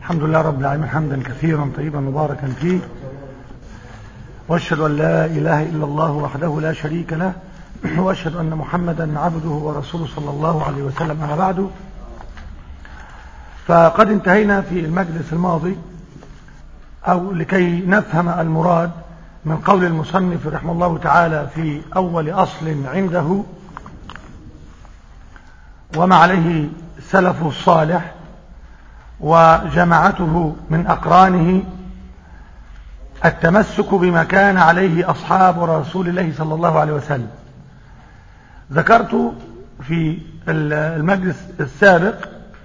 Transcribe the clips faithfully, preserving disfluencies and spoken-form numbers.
الحمد لله رب العالمين حمدا كثيرا طيبا مباركا فيه، واشهد ان لا اله الا الله وحده لا شريك له، واشهد ان محمدا عبده ورسوله صلى الله عليه وسلم. اما بعد، فقد انتهينا في المجلس الماضي او لكي نفهم المراد من قول المصنف رحمه الله تعالى في اول اصل عنده وما عليه سلف الصالح وجماعته من أقرانه، التمسك بما كان عليه أصحاب رسول الله صلى الله عليه وسلم. ذكرت في المجلس السابق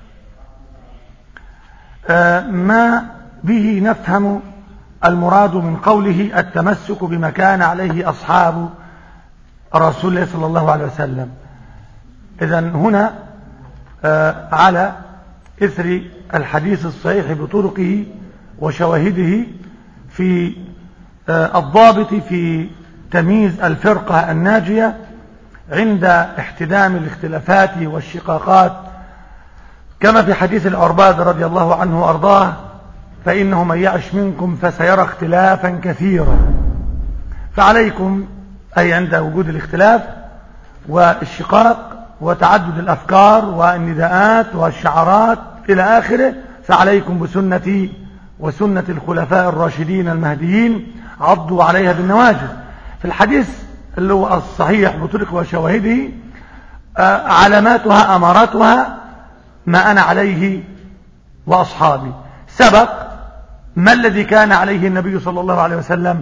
ما به نفهم المراد من قوله التمسك بما كان عليه أصحاب رسول الله صلى الله عليه وسلم. إذن هنا على إثر الحديث الصحيح بطرقه وشواهده في الضابط في تمييز الفرقة الناجية عند احتدام الاختلافات والشقاقات، كما في حديث العرباض رضي الله عنه وأرضاه: فإنه من يعش منكم فسيرى اختلافا كثيرا. فعليكم أي عند وجود الاختلاف والشقاق وتعدد الأفكار والنداءات والشعارات إلى آخره، فعليكم بسنتي وسنة الخلفاء الراشدين المهديين عضوا عليها بالنواجذ. في الحديث اللي هو الصحيح بطرق وشواهده علاماتها أماراتها ما أنا عليه وأصحابي. سبق ما الذي كان عليه النبي صلى الله عليه وسلم؟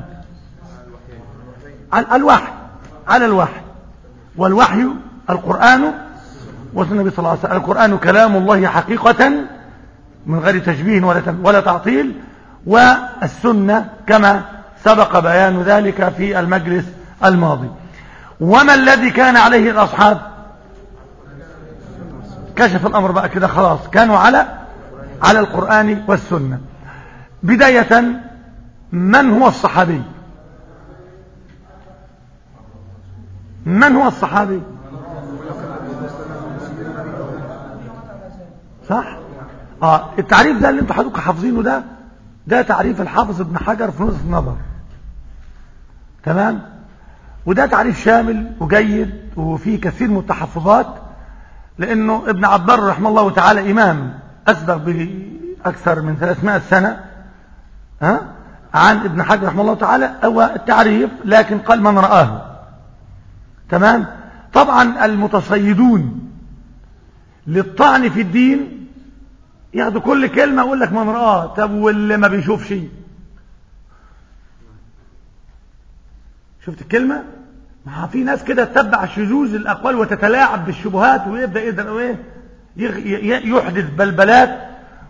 على الوحي على الوحي والوحي القرآن وسنة النبي صلى الله عليه وسلم. القرآن كلام الله حقيقة من غير تشبيه ولا ولا تعطيل، والسنة كما سبق بيان ذلك في المجلس الماضي. وما الذي كان عليه الأصحاب؟ كشف الأمر بقى كده، خلاص كانوا على على القرآن والسنة. بداية، من هو الصحابي؟ من هو الصحابي؟ صح؟ اه التعريف ده اللي انتوا حضرتك حافظينه ده ده تعريف الحافظ ابن حجر في نزهة النظر، تمام؟ وده تعريف شامل وجيد وفيه كثير من التحفظات، لانه ابن عبد البر رحمه الله تعالى امام اسبق باكثر من ثلاثمائة سنة ها عن ابن حجر رحمه الله تعالى هو التعريف، لكن قال من رآه، تمام؟ طبعا المتصيدون للطعن في الدين ياخدوا كل كلمة يقول لك من رآه. طب واللي ما بيشوفش؟ شفت الكلمة؟ ما في ناس كده تتبع شذوذ الأقوال وتتلاعب بالشبهات ويبدأ يقدر ايه يحدث بلبلات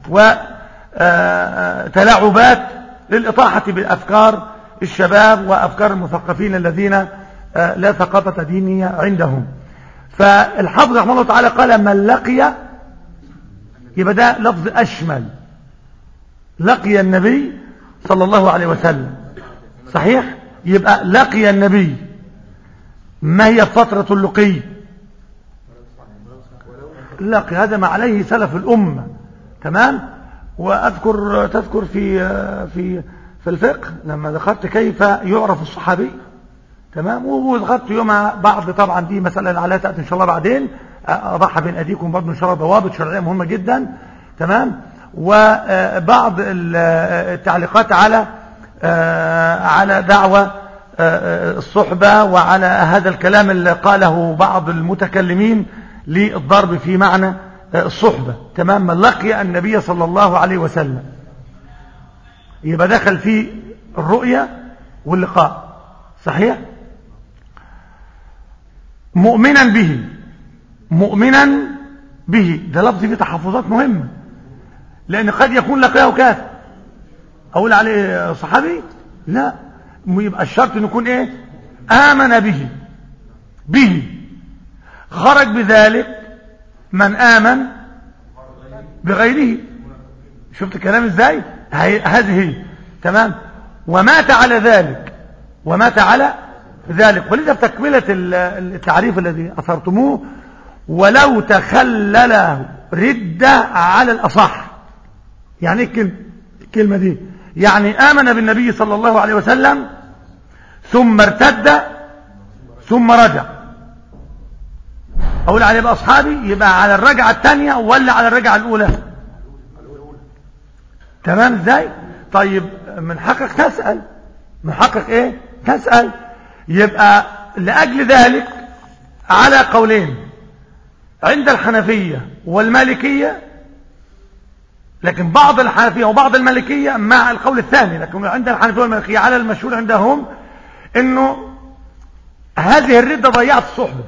وتلاعبات للإطاحة بالأفكار الشباب وأفكار المثقفين الذين لا ثقافة دينية عندهم. فالحافظ رحمه الله تعالى قال من لقي، يبقى ده لفظ أشمل، لقي النبي صلى الله عليه وسلم، صحيح؟ يبقى لقي النبي. ما هي فترة اللقي؟ لقي هذا ما عليه سلف الأمة، تمام؟ وأذكر تذكر في في في الفقه لما ذكرت كيف يعرف الصحابي، تمام؟ وذكرت يوم بعض، طبعا دي مسألة عليها تأتي إن شاء الله بعدين، أضحى بين أيديكم برضه إن شاء الله ضوابط شرعية مهمة جدا، تمام؟ وبعض التعليقات على على دعوة الصحبة وعلى هذا الكلام اللي قاله بعض المتكلمين للضرب في معنى الصحبة، تمام؟ من لقي النبي صلى الله عليه وسلم يبقى دخل في الرؤية واللقاء، صحيح؟ مؤمنا به، مؤمنا به ده لفظ فيه تحفظات مهمة، لأن قد يكون لقيه كافر، أقول عليه صحابي؟ لا، يبقى الشرط أن يكون إيه؟ آمن به به خرج بذلك من آمن بغيره. شفت الكلام إزاي؟ هذه هي، تمام؟ ومات على ذلك ومات على ذلك. ولذا بتكملة التعريف الذي أثرتموه، ولو تخلله ردة على الأصح، يعني ايه الكلمة الكلمة دي؟ يعني آمن بالنبي صلى الله عليه وسلم ثم ارتد ثم رجع. أقول عليه بقى أصحابي يبقى على الرجعة الثانية ولا على الرجعة الأولى؟ تمام ازاي؟ طيب من حقك تسأل، من حقك ايه تسأل. يبقى لأجل ذلك على قولين عند الحنفية والمالكية، لكن بعض الحنفية وبعض المالكية مع القول الثاني، لكن عند الحنفية والمالكية على المشهور عندهم انه هذه الردة ضيعت الصحبة.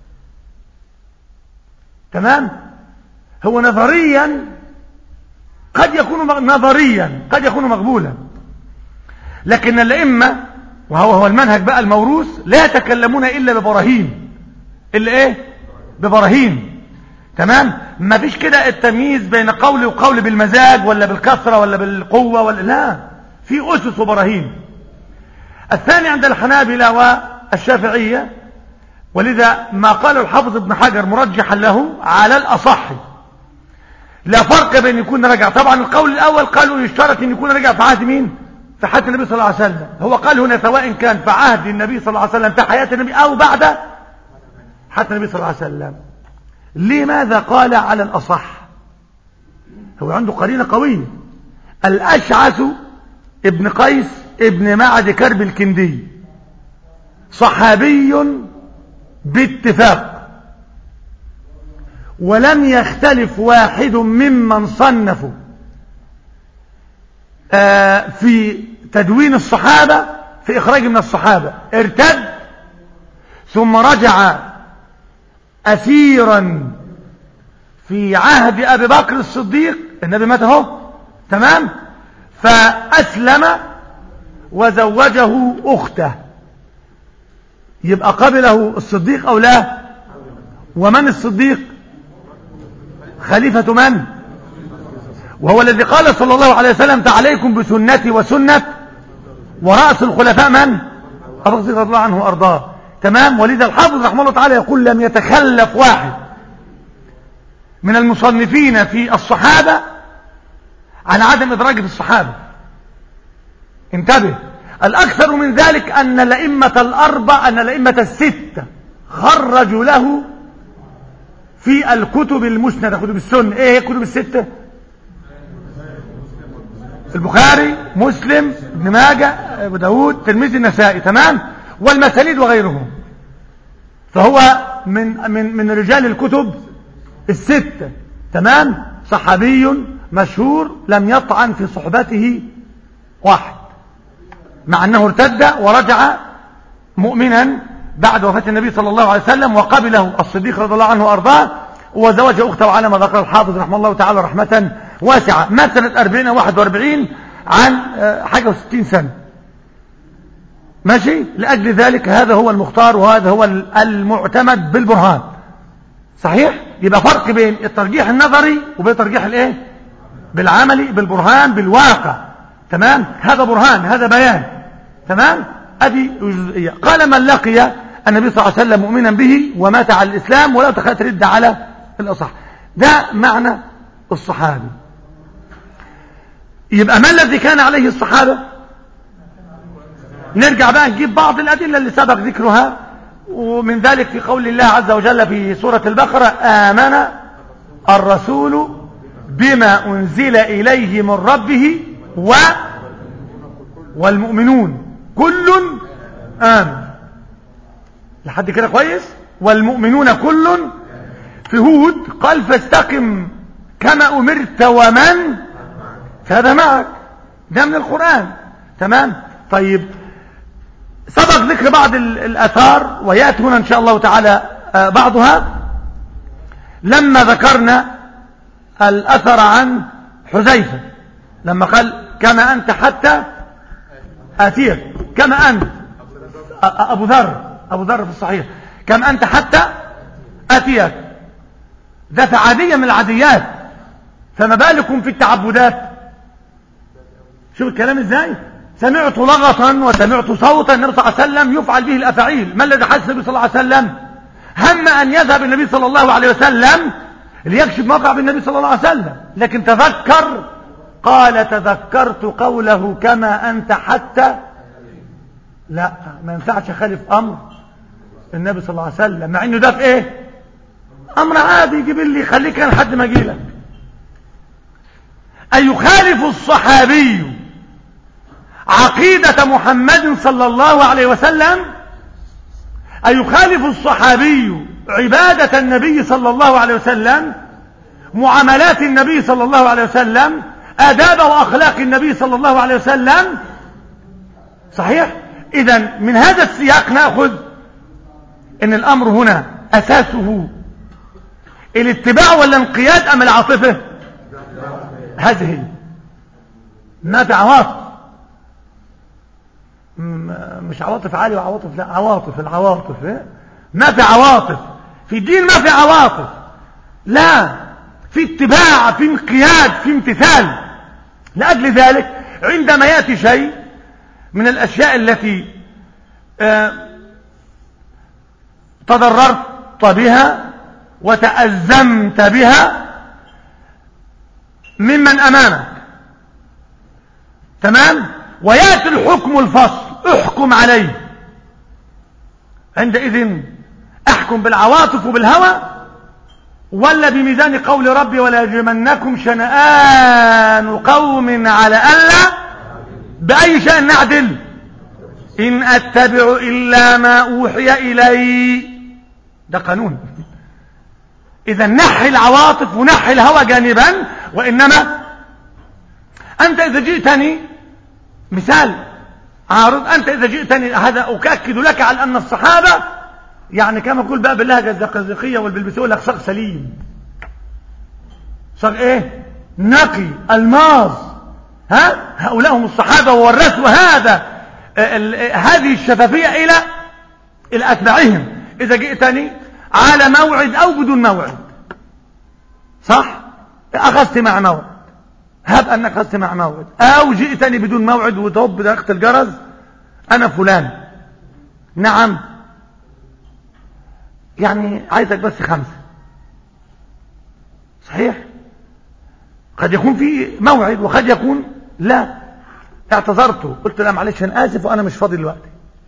تمام. هو نظريا قد يكون نظريا قد يكون مقبولا، لكن الأئمة وهو هو المنهج بقى الموروث لا يتكلمون إلا ببراهين، إلا إيه ببراهين. تمام. ما فيش كده التمييز بين قول وقول بالمزاج ولا بالكثرة ولا بالقوة ولا لا، في أسس وبراهين. الثاني عند الحنابلة والشافعية، ولذا ما قال الحافظ ابن حجر مرجحا له على الأصح لا فرق بين يكون رجع. طبعا القول الأول قالوا يشترط أن يكون رجع في عهد مين؟ في حياة النبي صلى الله عليه وسلم. هو قال هنا سواء كان في عهد النبي صلى الله عليه وسلم في حياة النبي أو بعد حياة النبي صلى الله عليه وسلم. لماذا قال على الأصح؟ هو عنده قرينة قوية. الأشعث ابن قيس ابن معد كرب الكندي صحابي باتفاق، ولم يختلف واحد ممن صنفوا آه في تدوين الصحابة في إخراج من الصحابة. ارتد ثم رجع أسيرا في عهد أبي بكر الصديق، النبي مات اهو. تمام. فأسلم وزوجه أخته، يبقى قبله الصديق أو لا؟ ومن الصديق؟ خليفة من؟ وهو الذي قال صلى الله عليه وسلم عليكم بسنتي وسنة ورأس الخلفاء من؟ أبو بكر رضي الله عنه وأرضاه. تمام. ولذا الحافظ رحمه الله تعالى يقول لم يتخلف واحد من المصنفين في الصحابة عن عدم إدراجه في الصحابة. انتبه. الأكثر من ذلك أن الأئمة الأربع أن الأئمة الستة خرجوا له في الكتب المسندة، كتب السنة. ايه هي الكتب الستة؟ البخاري، مسلم، ابن ماجه، ابو داود، ترمذي، النسائي. تمام. والمسانيد وغيرهم. فهو من من من رجال الكتب الستة. تمام. صحابي مشهور لم يطعن في صحبته واحد، مع انه ارتد ورجع مؤمنا بعد وفاة النبي صلى الله عليه وسلم، وقبله الصديق رضي الله عنه وارضاه، وزوج اخته على ما ذكر الحافظ رحمه الله تعالى رحمة واسعة. مات سنة أربعين واحد وأربعين عن حاجة وستين سنة. ماشي. لأجل ذلك هذا هو المختار وهذا هو المعتمد بالبرهان. صحيح. يبقى فرق بين الترجيح النظري وبين الترجيح الايه بالعملي بالبرهان بالواقع. تمام. هذا برهان، هذا بيان. تمام. ادي جزئية. قال من لقي النبي صلى الله عليه وسلم مؤمنا به ومات على الإسلام ولا تخلت رد على الأصح. ده معنى الصحابي. يبقى ما الذي كان عليه الصحابة؟ نرجع بقى نجيب بعض الأدلة اللي سبق ذكرها، ومن ذلك في قول الله عز وجل في سورة البقرة آمن الرسول بما أنزل إليه من ربه و والمؤمنون كل آمن. لحد كده كويس. والمؤمنون كل. في هود قال فاستقم كما أمرت ومن فهذا معك. ده من القرآن. تمام. طيب سبق ذكر بعض الآثار ويأتي هنا إن شاء الله تعالى بعضها. لما ذكرنا الأثر عن حذيفة لما قال كما أنت حتى آتيك، كما أنت أبو ذر أبو ذر في الصحيح كما أنت حتى آتيك، ده في عادية من العاديات، فما بالكم في التعبدات. شوف الكلام ازاي. سمعت لغطا وسمعت صوتا النبي صلى الله عليه وسلم يفعل به الأفاعيل. ما الذي حدث النبي صلى الله عليه وسلم؟ هم أن يذهب النبي صلى الله عليه وسلم ليكشف موقع بالنبي صلى الله عليه وسلم، لكن تذكر قال تذكرت قوله كما أنت حتى. لا، ما ينفعش أخالف أمر النبي صلى الله عليه وسلم، مع إنه ده في إيه؟ أمر عادي، يجيب لي خليك أنا لحد ما أجي لك. أن يخالف الصحابي عقيدة محمد صلى الله عليه وسلم، أن يخالف الصحابي عبادة النبي صلى الله عليه وسلم، معاملات النبي صلى الله عليه وسلم، آداب وأخلاق النبي صلى الله عليه وسلم. صحيح؟ إذن من هذا السياق نأخذ إن الأمر هنا أساسه الاتباع ولا الانقياد أم العاطفة؟ هذه ما في عواطف، مش عواطف عالية وعواطف لا، عواطف، العواطف ما في عواطف في الدين، ما في عواطف، لا، في اتباع، في انقياد، في امتثال. لأجل ذلك عندما يأتي شيء من الأشياء التي اه تضررت بها وتأزمت بها ممن أمامك، تمام، ويأتي الحكم الفصل احكم عليه، عندئذ احكم بالعواطف وبالهوى ولا بميزان قول ربي ولا يجرمنكم شنآن قوم على ألا. بأي شيء نعدل؟ إن أتبع إلا ما أوحي إلي، ده قانون. إذا نحي العواطف ونحي الهوى جانبا، وإنما أنت إذا جئتني مثال عارض، أنت إذا جئتني هذا أكأكد لك على أن الصحابة يعني كما يقول بقى باللهجة الزقازقية والبلبسوة لك صاغ سليم، صاغ إيه؟ نقي الماظ. ها؟ هؤلاء هم الصحابة وورثوا هذا هذه الشفافية إلى إلى أتباعهم. إذا جئتني على موعد أو بدون موعد، صح؟ أخذت مع موعد، هب أنك أخذت مع موعد، أو جئتني بدون موعد وتوب دقت الجرس أنا فلان، نعم، يعني عايزك بس خمسة، صحيح؟ قد يكون في موعد وقد يكون لا، اعتذرت قلت لا معلش أنا آسف وأنا مش فاضي دلوقتي.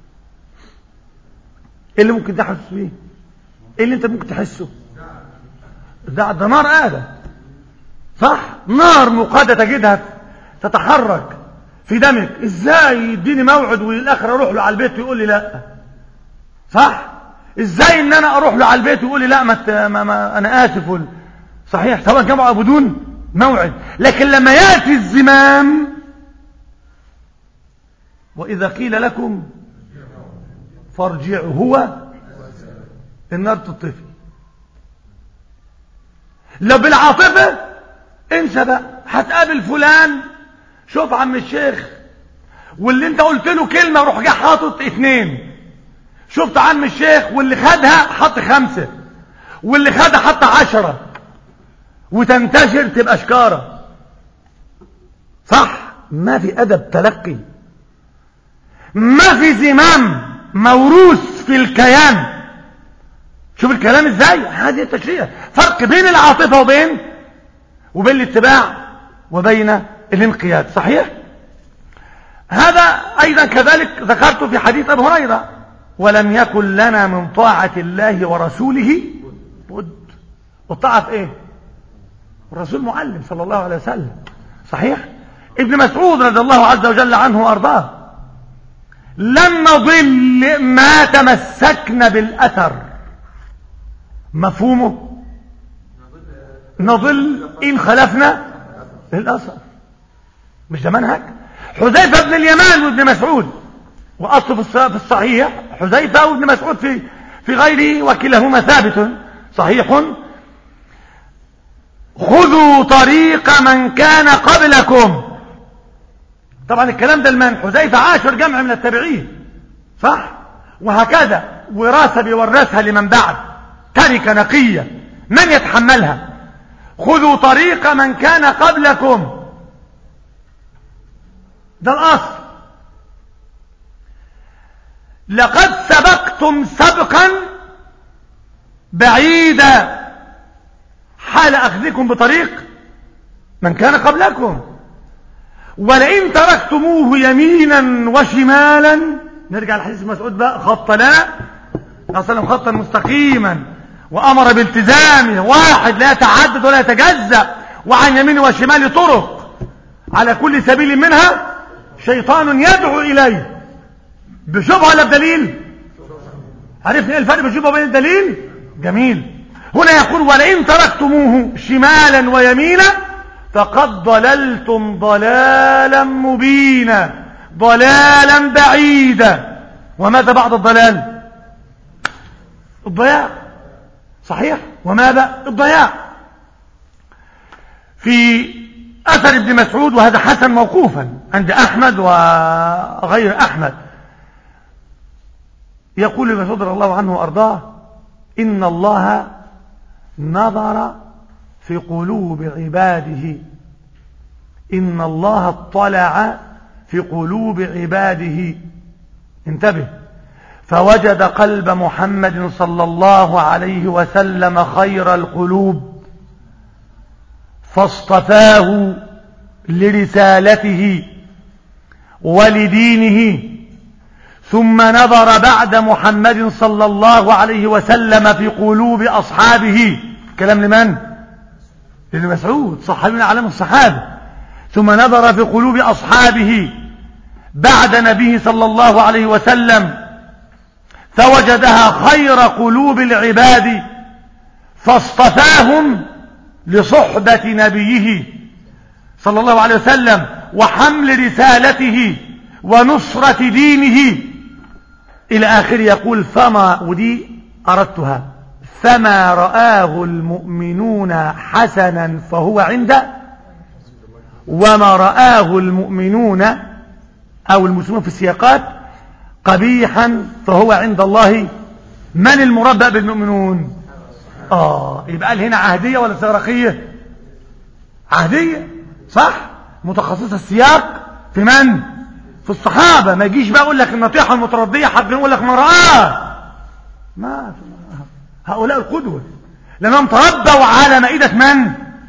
إيه اللي ممكن تحس بيه؟ إيه اللي أنت ممكن تحسه؟ ده ده نار آدم، صح؟ نار مقادة تجدها تتحرك في دمك. إزاي يديني موعد والآخر أروح له على البيت ويقول لي لا؟ صح؟ إزاي إن أنا أروح له على البيت ويقول لي لا ما, ما, ما أنا آسف؟ صحيح، سواء جمع بدون موعد. لكن لما يأتي الزمام وإذا قيل لكم فارجعوا، هو النار تطفي. لو بالعاطفة انسى بقى، هتقابل فلان، شوف عم الشيخ، واللي انت قلت له كلمة روح جه حاطط اتنين، شفت عم الشيخ واللي خدها حط خمسة واللي خدها حط عشرة، وتنتشر تبقى شكارة، صح؟ ما في أدب تلقي، ما في زمام موروث في الكيان. شوف الكلام ازاي، هذه التشريع، فرق بين العاطفة وبين وبين الاتباع وبين الانقياد، صحيح؟ هذا أيضا كذلك ذكرته في حديث أبي هريرة، ولم يكن لنا من طاعة الله ورسوله بد. والطاعة في ايه؟ الرسول معلم صلى الله عليه وسلم، صحيح؟ ابن مسعود رضي الله عز وجل عنه وارضاه، لن نضل ما تمسكنا بالأثر. مفهومه نضل إن خلفنا الأثر، مش ده منهج حذيفة بن اليمان وابن مسعود، وأصله في الصحيح حذيفة وابن مسعود في في غيره وكلاهما ثابت صحيح. خذوا طريق من كان قبلكم. طبعا الكلام ده لمن؟ حذيفة عاشر جمع من التابعين، صح؟ وهكذا وراثة بيورثها لمن بعد، تركة نقية، من يتحملها؟ خذوا طريق من كان قبلكم، ده الأصل. لقد سبقتم سبقا بعيدا حال أخذكم بطريق من كان قبلكم. ولئن تركتموه يمينا وشمالا، نرجع لحديث مسعود بقى، خط لا أصلا خطا مستقيما وأمر بالتزامه، واحد لا يتعدد ولا يتجزأ، وعن يمين وشمال طرق على كل سبيل منها شيطان يدعو إليه بشبهة ولا بدليل؟ عرفنا ايه الفرق بين الشبهة وبين الدليل؟ جميل. هنا يقول ولئن تركتموه شمالا ويمينا فقد ضللتم ضلالا مبينا، ضلالا بعيدا. وماذا بعد الضلال؟ الضياع. صحيح. وماذا؟ الضياع. في أثر ابن مسعود، وهذا حسن موقوفا عند أحمد وغير أحمد، يقول ابن مسعود رضي الله عنه وأرضاه: إن الله نظر في قلوب عباده، إن الله اطلع في قلوب عباده، انتبه، فوجد قلب محمد صلى الله عليه وسلم خير القلوب فاصطفاه لرسالته ولدينه، ثم نظر بعد محمد صلى الله عليه وسلم في قلوب أصحابه. كلام لمن؟ لابن مسعود صحابي من أعلام الصحابة. ثم نظر في قلوب أصحابه بعد نبيه صلى الله عليه وسلم فوجدها خير قلوب العباد فاصطفاهم لصحبة نبيه صلى الله عليه وسلم وحمل رسالته ونصرة دينه إلى آخر. يقول فما، ودي أردتها، فما رآه المؤمنون حسنا فهو عند، وما رآه المؤمنون أو المسلمون في السياقات قبيحا فهو عند الله. من المربأ بالمؤمنون؟ آه يبقى قال هنا عهدية ولا استغراقية؟ عهدية، صح؟ متخصصة السياق في من؟ في الصحابة. ما يجيش بقى يقول لك النطيحة المتردية حد يقول لك ما رآه، ما هؤلاء القدوة لأنهم تربوا على مائدة من؟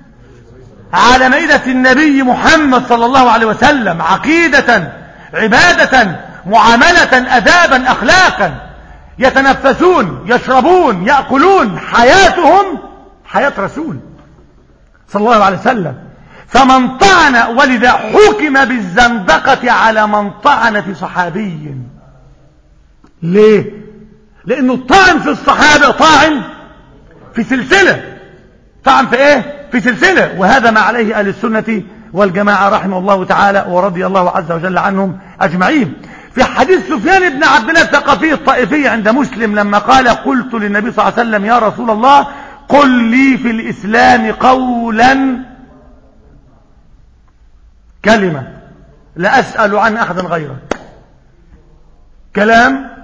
على مائدة النبي محمد صلى الله عليه وسلم، عقيدة، عبادة، معاملة، أدابا، أخلاقا، يتنفسون، يشربون، يأكلون، حياتهم حياة رسول صلى الله عليه وسلم. فمن طعن، ولذا حكم بالزندقة على من طعن في صحابي. ليه؟ لأنه الطعن في الصحابة طاعن في سلسلة. طعن في ايه؟ في سلسلة. وهذا ما عليه أهل السنة والجماعة رحمه الله تعالى ورضي الله عز وجل عنهم أجمعين. في حديث سفيان بن عبد الله الثقفي الطائفي عند مسلم لما قال: قلت للنبي صلى الله عليه وسلم: يا رسول الله قل لي في الإسلام قولا، كلمة لا أسأل عن أحد غيرك. كلام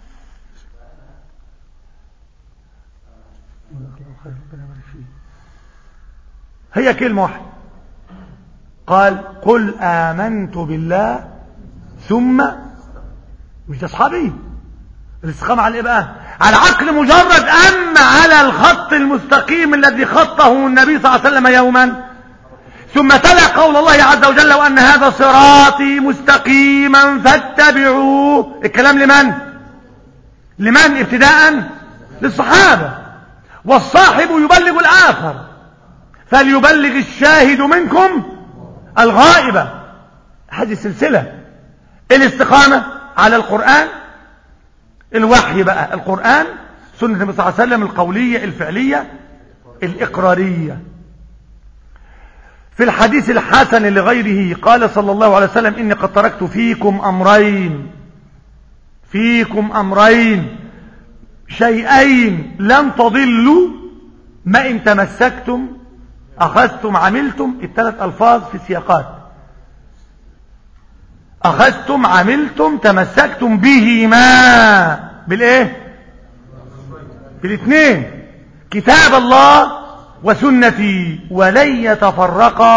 هي كلمة واحدة. قال: قل آمنت بالله ثم، مش أصحابي الاستقامة على ايه بقى؟ على عقل مجرد، أما على الخط المستقيم الذي خطه النبي صلى الله عليه وسلم يوما. ثم تلا قول الله عز وجل: وأن هذا صراطي مستقيما فاتبعوه. الكلام لمن؟ لمن ابتداء؟ للصحابة. والصاحب يبلغ الآخر، فليبلغ الشاهد منكم الغائبة. هذه السلسلة. الاستقامة على القرآن، الوحي بقى القرآن، سنة النبي صلى الله عليه وسلم القولية الفعلية الإقرارية. في الحديث الحسن لغيره قال صلى الله عليه وسلم: إني قد تركت فيكم أمرين، فيكم أمرين شيئين لن تضلوا ما إن تمسكتم أخذتم عملتم. الثلاث ألفاظ في السياقات: أخذتم عملتم تمسكتم بهما. بالإيه؟ بالاثنين، كتاب الله وسنتي، ولن يتفرقا.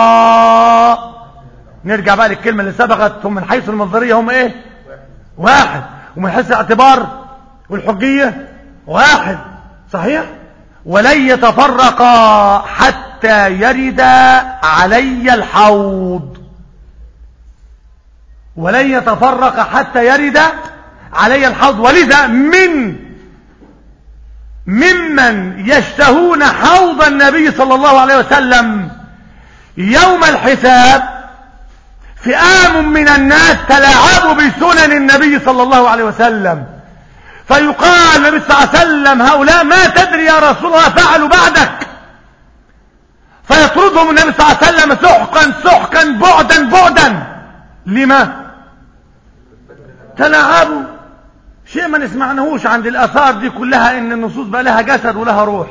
نرجع بقى للكلمة اللي سبقت. هم من حيث المصدرية هم ايه؟ واحد. ومن حيث الاعتبار والحجية واحد. صحيح؟ ولن يتفرقا حتى يرد علي الحوض. ولن يتفرق حتى يرد علي الحوض. ولذا من ممن يشتهون حوض النبي صلى الله عليه وسلم يوم الحساب فئام من الناس تلاعبوا بسنن النبي صلى الله عليه وسلم، فيقال النبي صلى الله عليه وسلم هؤلاء ما تدري يا رسول الله فعلوا بعدك، فيطردهم النبي صلى الله عليه وسلم سحقا سحقا بعدا بعدا. لما؟ تلاعبوا شيء ما نسمعناهوش عند الآثار دي كلها، ان النصوص بقى لها جسد ولها روح.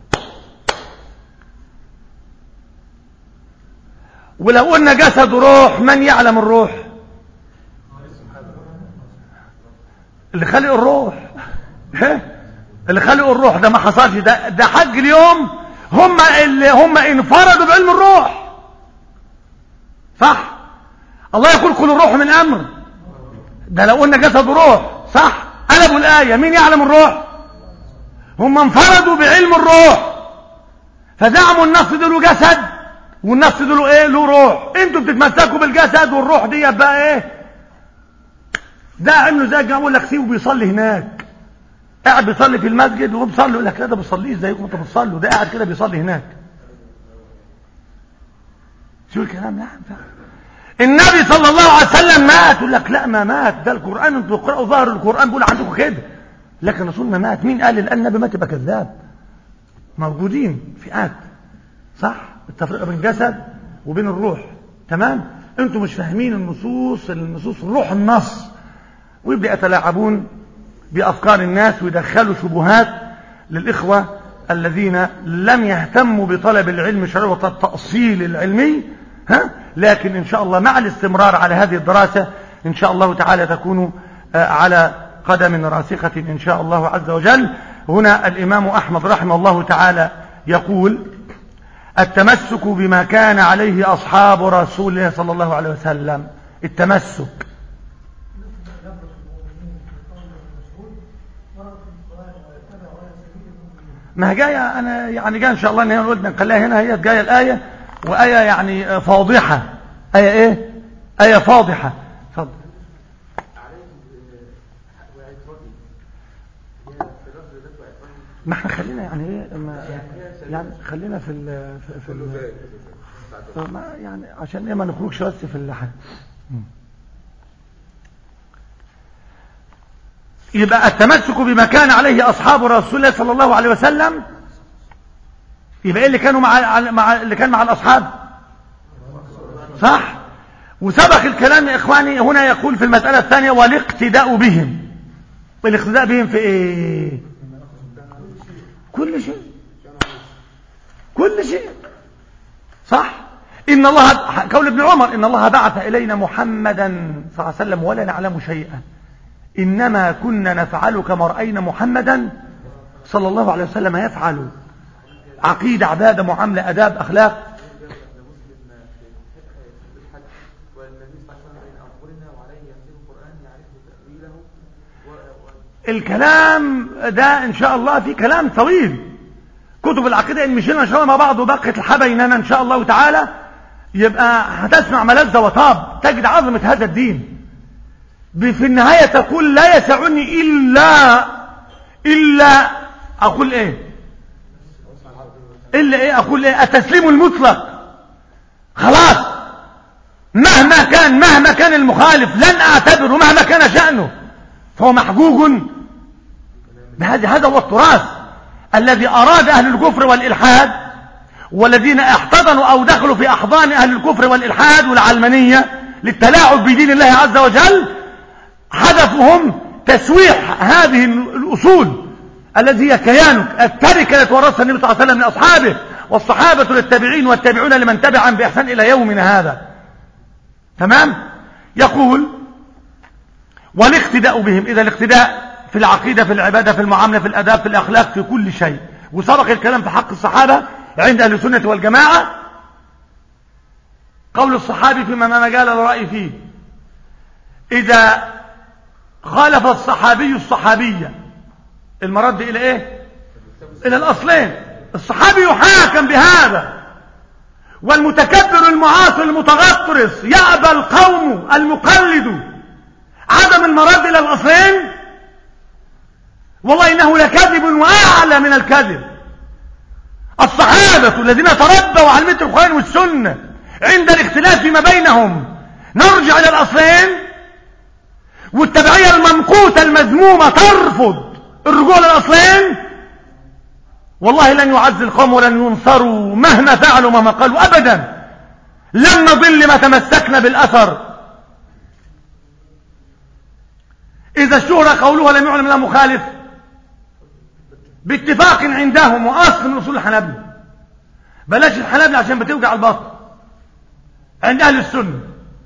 ولو قلنا جسد وروح، من يعلم الروح؟ اللي خلق الروح. اللي خلق الروح ده ما حصلش، ده ده حج اليوم هم اللي هم انفردوا بعلم الروح. صح؟ الله يقول كل الروح من امر. ده لو قلنا جسد وروح صح، قلبوا الآية. مين يعلم الروح؟ هم انفردوا بعلم الروح، فزعموا النص ده له جسد والنص ده له ايه؟ له روح. انتوا بتتمسكوا بالجسد والروح دي بقى ايه؟ ده عملوا زي الجماعه بيقول لك سيبه بيصلي هناك، قاعد بيصلي في المسجد وهو بيصلي، يقول لك لا ده بيصليش زيكم انتوا بتصلوا، ده قاعد كده بيصلي هناك. شو الكلام؟ لا النبي صلى الله عليه وسلم مات، يقول لك لا ما مات، ده القرآن انتوا بتقرأوا ظاهر القرآن بيقول عندكم كده، لكن رسولنا مات. مين قال الآن النبي مات يبقى كذاب؟ موجودين فئات صح، التفريق بين الجسد وبين الروح. تمام؟ انتوا مش فاهمين النصوص، النصوص روح النص، ويبدأ يتلاعبون بأفكار الناس ويدخلوا شبهات للإخوة الذين لم يهتموا بطلب العلم الشرعي والتأصيل العلمي. ها؟ لكن إن شاء الله مع الاستمرار على هذه الدراسة إن شاء الله تعالى تكون على قدم راسخة إن شاء الله عز وجل. هنا الإمام أحمد رحمه الله تعالى يقول: التمسك بما كان عليه أصحاب رسول الله صلى الله عليه وسلم. التمسك ما جاية، أنا يعني جاي إن شاء الله إن هي قلت نخليها هنا، هي جاية الآية وآية يعني فاضحة. آية إيه؟ آية فاضحة. اتفضل. ما احنا خلينا يعني ايه ما يعني خلينا في ال في, في ما يعني عشان ايه ما نخرجش بس في اللحن. يبقى التمسك بما كان عليه اصحاب رسول الله صلى الله عليه وسلم، يبقى ايه اللي كانوا مع مع اللي كان مع الاصحاب صح. وسبق الكلام يا اخواني، هنا يقول في المسألة الثانية: والاقتداء بهم. والاقتداء بهم في ايه؟ كل شيء، كل شيء صح. ان الله، قول ابن عمر: ان الله بعث الينا محمدا صلى الله عليه وسلم ولا نعلم شيئا، انما كنا نفعل كما راينا محمدا صلى الله عليه وسلم يفعل. عقيده، عباده، معامله، اداب، اخلاق. الكلام ده ان شاء الله في كلام طويل، كتب العقيده ان مشينا ان شاء الله مع بعض وبقت الحبيننا ان شاء الله تعالى، يبقى هتسمع ملذ وطاب، تجد عظمه هذا الدين. في النهايه تقول: لا يسعني الا الا اقول ايه؟ الا ايه؟ اقول ايه؟ التسليم المطلق. خلاص، مهما كان مهما كان المخالف لن اعتبره مهما كان شأنه، فهو محجوج بهذا. هذا هو التراث الذي أراد أهل الكفر والإلحاد، والذين احتضنوا أو دخلوا في أحضان أهل الكفر والإلحاد والعلمانية للتلاعب بدين الله عز وجل. هدفهم تسويح هذه الأصول التي هي كيانك، التركة التي ورثها النبي صلى الله عليه وسلم من أصحابه، والصحابة للتابعين والتابعون لمن تبعهم بإحسان إلى يومنا هذا. تمام؟ يقول: والاقتداء بهم. إذا الاقتداء في العقيدة، في العبادة، في المعاملة، في الأداب، في الأخلاق، في كل شيء. وسبق الكلام في حق الصحابة عند أهل السنة والجماعة. قول الصحابي فيما ما مجال الرأي فيه: إذا خالف الصحابي الصحابية، المرد إلى إيه؟ إلى الأصلين. الصحابي يحاكم بهذا، والمتكبر المعاصي المتغطرس يأبى القوم المقلد عدم المرد إلى الأصلين، والله إنه لكذب وأعلى من الكذب. الصحابة الذين تربوا على مثل القرآن والسنة عند الاختلاف فيما بينهم نرجع إلى الأصلين، والتبعية الممقوتة المذمومة ترفض الرجوع للأصلين، والله لن يعز القوم ولن ينصروا مهما فعلوا مهما قالوا أبدا. لن نضل ما تمسكنا بالأثر. إذا اشتهر قولها لم يعلم له مخالف باتفاق عندهم، وأصل من أصول الحنابلة، بلاش الحنابلة عشان بتوجع الباطن عند أهل السنة.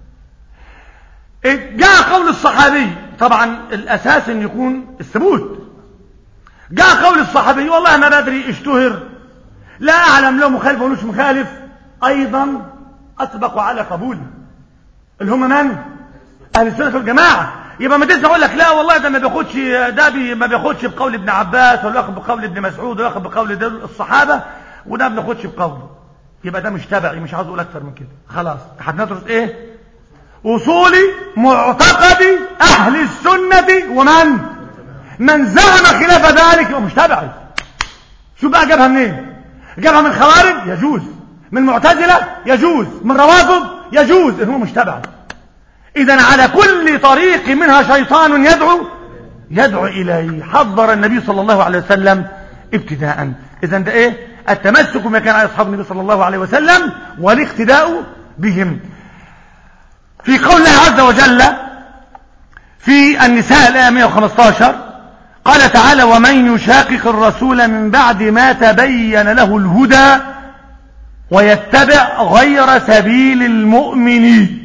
جاء قول الصحابي، طبعا الأساس أن يكون الثبوت. جاء قول الصحابي والله ما بدري اشتهر لا أعلم له مخالف ولوش مخالف، أيضا أطبقوا على قبول اللي هم من؟ أهل السنة والجماعة. يبقى ما تسمع يقول لك لا والله ده ما بياخدش، ده بي ما بياخدش بقول ابن عباس ولا ياخد بقول ابن مسعود ولا ياخد بقول الصحابة وده ما بياخدش بقوله، يبقى ده مش تبعي. مش عاوز اقول اكتر من كده، خلاص. هندرس ايه؟ اصولي معتقدي اهل السنة، ومن من زعم خلاف ذلك يبقى مش تبعي. شو بقى جابها منين؟ جابها من خوارج يجوز، من معتزلة يجوز، من روافض يجوز، ان هو مش تبعي. إذن على كل طريق منها شيطان يدعو يدعو إليه، حذر النبي صلى الله عليه وسلم ابتداء. إذن ده إيه؟ التمسك بما كان على أصحاب النبي صلى الله عليه وسلم والاقتداء بهم. في قول الله عز وجل في النساء الآية مئة وخمسة عشر قال تعالى: ومن يشاقق الرسول من بعد ما تبين له الهدى ويتبع غير سبيل المؤمنين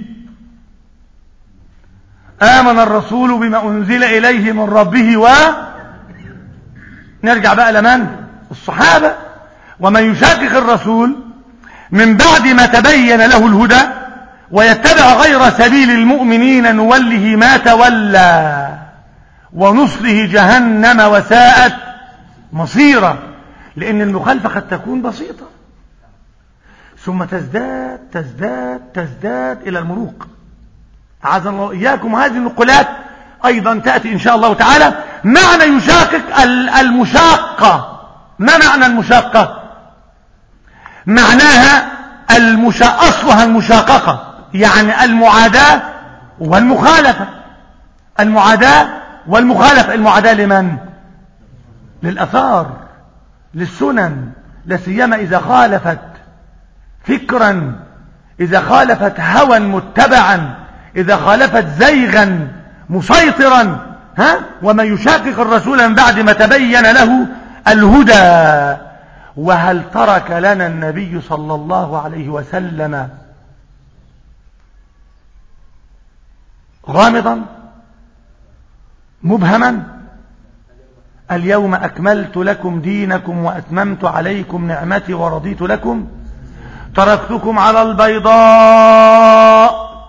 آمن الرسول بما أنزل إليه من ربه و نرجع بقى لمن؟ الصحابة. ومن يشاقق الرسول من بعد ما تبين له الهدى ويتبع غير سبيل المؤمنين نوله ما تولى ونصله جهنم وساءت مصيرا. لأن المخالفة قد تكون بسيطة ثم تزداد تزداد تزداد إلى المروق. أعاذنا الله إياكم. هذه النقولات أيضا تأتي إن شاء الله تعالى. معنى يشاقق المشاقة، ما معنى المشاقة؟ معناها المشا... أصلها المشاققة، يعني المعاداة والمخالفة. المعاداة والمخالفة. المعاداة لمن؟ للأثار، للسنن، لسيما إذا خالفت فكرا، إذا خالفت هوى متبعا، إذا خالفت زيغا مسيطرا. ها؟ ومن يشاقق الرسول من بعد ما تبين له الهدى. وهل ترك لنا النبي صلى الله عليه وسلم غامضا مبهما؟ اليوم أكملت لكم دينكم وأتممت عليكم نعمتي ورضيت لكم. تركتكم على البيضاء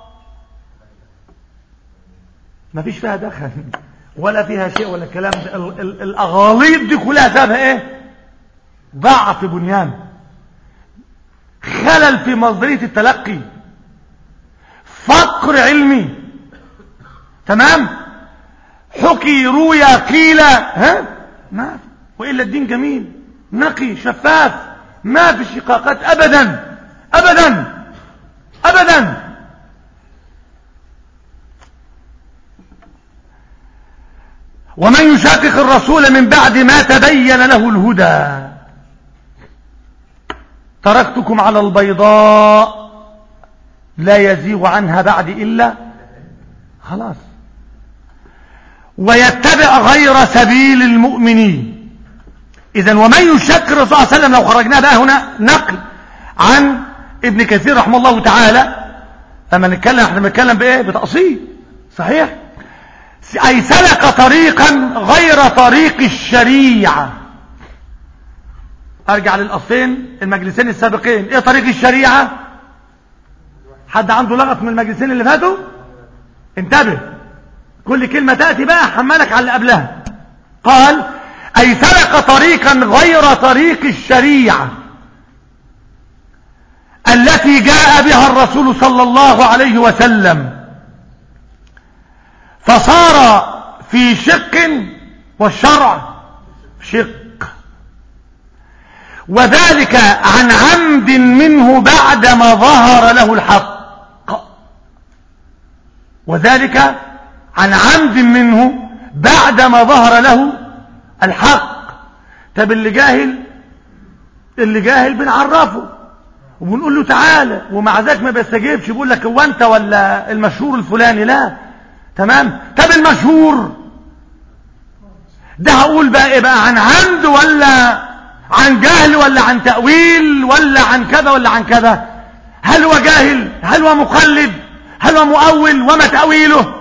ما فيش فيها دخل ولا فيها شيء ولا كلام. الأغاليط دي كلها سببها ايه؟ ضعف بنيان، خلل في مصدرية التلقي، فقر علمي. تمام؟ حكي روي قيل، ها؟ ما وإلا الدين جميل نقي شفاف، ما في شقاقات أبدا أبدا أبدا. ومن يشاقق الرسول من بعد ما تبين له الهدى تركتكم على البيضاء لا يزيغ عنها بعد إلا خلاص. ويتبع غير سبيل المؤمنين. إذن ومن يشاقق الرسول صلى الله عليه وسلم، لو خرجنا بقى هنا نقل عن ابن كثير رحمه الله تعالى، لما نتكلم احنا بنتكلم بايه؟ بتأصيل صحيح. أي سلك طريقا غير طريق الشريعة. ارجع للأصلين المجلسين السابقين. ايه طريق الشريعة؟ حد عنده لغط من المجلسين اللي فاتوا؟ انتبه، كل كلمة تأتي بقى حملك على اللي قبلها. قال أي سلك طريقا غير طريق الشريعة، التي جاء بها الرسول صلى الله عليه وسلم، فصار في شق والشرع شق، وذلك عن عمد منه بعدما ظهر له الحق، وذلك عن عمد منه بعدما ظهر له الحق. طب اللي جاهل، اللي جاهل بنعرفه وبنقول له تعالى، ومع ذلك ما بيستجيبش، بيقول لك هو انت ولا المشهور الفلاني؟ لا. تمام. طب المشهور ده هقول بقى ايه بقى؟ عن عمد ولا عن جهل ولا عن تأويل ولا عن كذا ولا عن كذا؟ هل هو جاهل؟ هل هو مقلد؟ هل هو مؤول؟ وما تأويله؟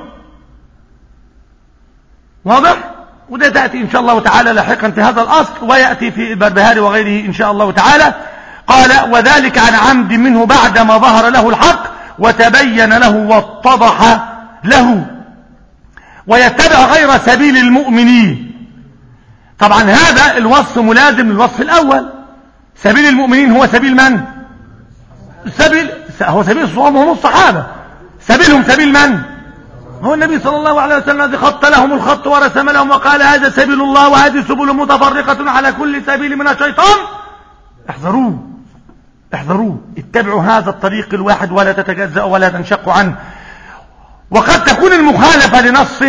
واضح؟ وده تأتي إن شاء الله تعالى لاحقا في هذا الأصل، ويأتي في البربهاري وغيره إن شاء الله تعالى. قال وذلك عن عمد منه بعدما ظهر له الحق وتبين له واتضح له، ويتبع غير سبيل المؤمنين. طبعا هذا الوصف ملازم للوصف الأول. سبيل المؤمنين هو سبيل من؟ سبيل هو سبيل الصحابة وهم الصحابة. سبيلهم سبيل من؟ هو النبي صلى الله عليه وسلم الذي خط لهم الخط ورسم لهم وقال هذا سبيل الله وهذه سبل متفرقة على كل سبيل من الشيطان احذروه احذروه اتبعوا هذا الطريق الواحد ولا تتجزأوا ولا تنشقوا عنه. وقد تكون المخالفة لنص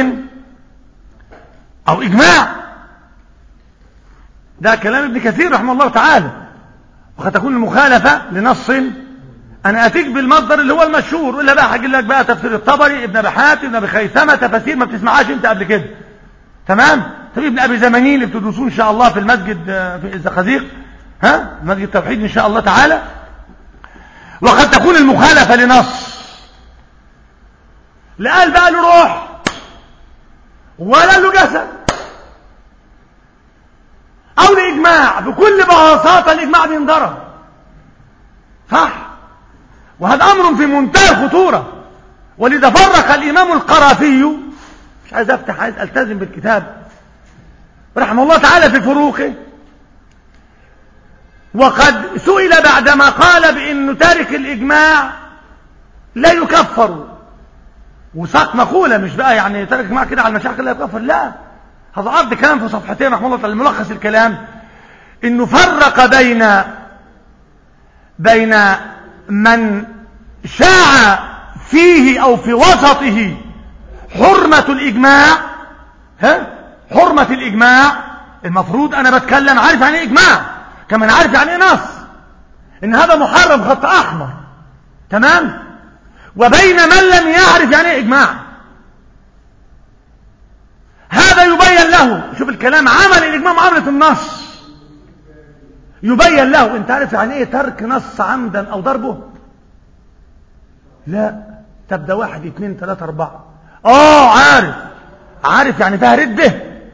أو إجماع، ده كلام ابن كثير رحمه الله تعالى. وقد تكون المخالفة لنص، أنا أتيك بالمصدر اللي هو المشهور، إلا بقى هجيب لك بقى تفسير الطبري، ابن أبي حاتم، ابن أبي خيثمة، تفاسير ما بتسمعهاش أنت قبل كده. تمام. طب ابن أبي زمانين اللي بتدرسوه إن شاء الله في المسجد في الزقازيق، ها، مسجد التوحيد إن شاء الله تعالى. وقد تكون المخالفة لنص، لا قال بقى له روح ولا له جسد، أو لإجماع. بكل بساطة الإجماع بينضرب، صح؟ وهذا أمر في منتهى الخطورة. ولذا فرق الإمام القرافي، مش عايز أفتح، عايز ألتزم بالكتاب رحمه الله تعالى في فروقه. وقد سئل بعدما قال بأن تارك الإجماع لا يكفر، وساق مقولة، مش بقى يعني تارك الإجماع كده على المشايخ لا يكفر، لا، هذا عرض كلام في صفحتين رحمه الله تعالى. ملخص الكلام انه فرق بين بين من شاع فيه او في وسطه حرمة الاجماع، ها، حرمة الاجماع. المفروض انا بتكلم عارف يعني ايه اجماع، كمان عارف يعني ايه نص، ان هذا محرم خط احمر. تمام. وبين من لم يعرف يعني ايه اجماع، هذا يبين له، شوف الكلام، عمل الاجماع معاملة النص، يبين له. انت عارف يعني ايه ترك نص عمدا او ضربه؟ لا. تبدأ واحد اثنين ثلاثة اربعة، اه عارف، عارف يعني فيها ردة.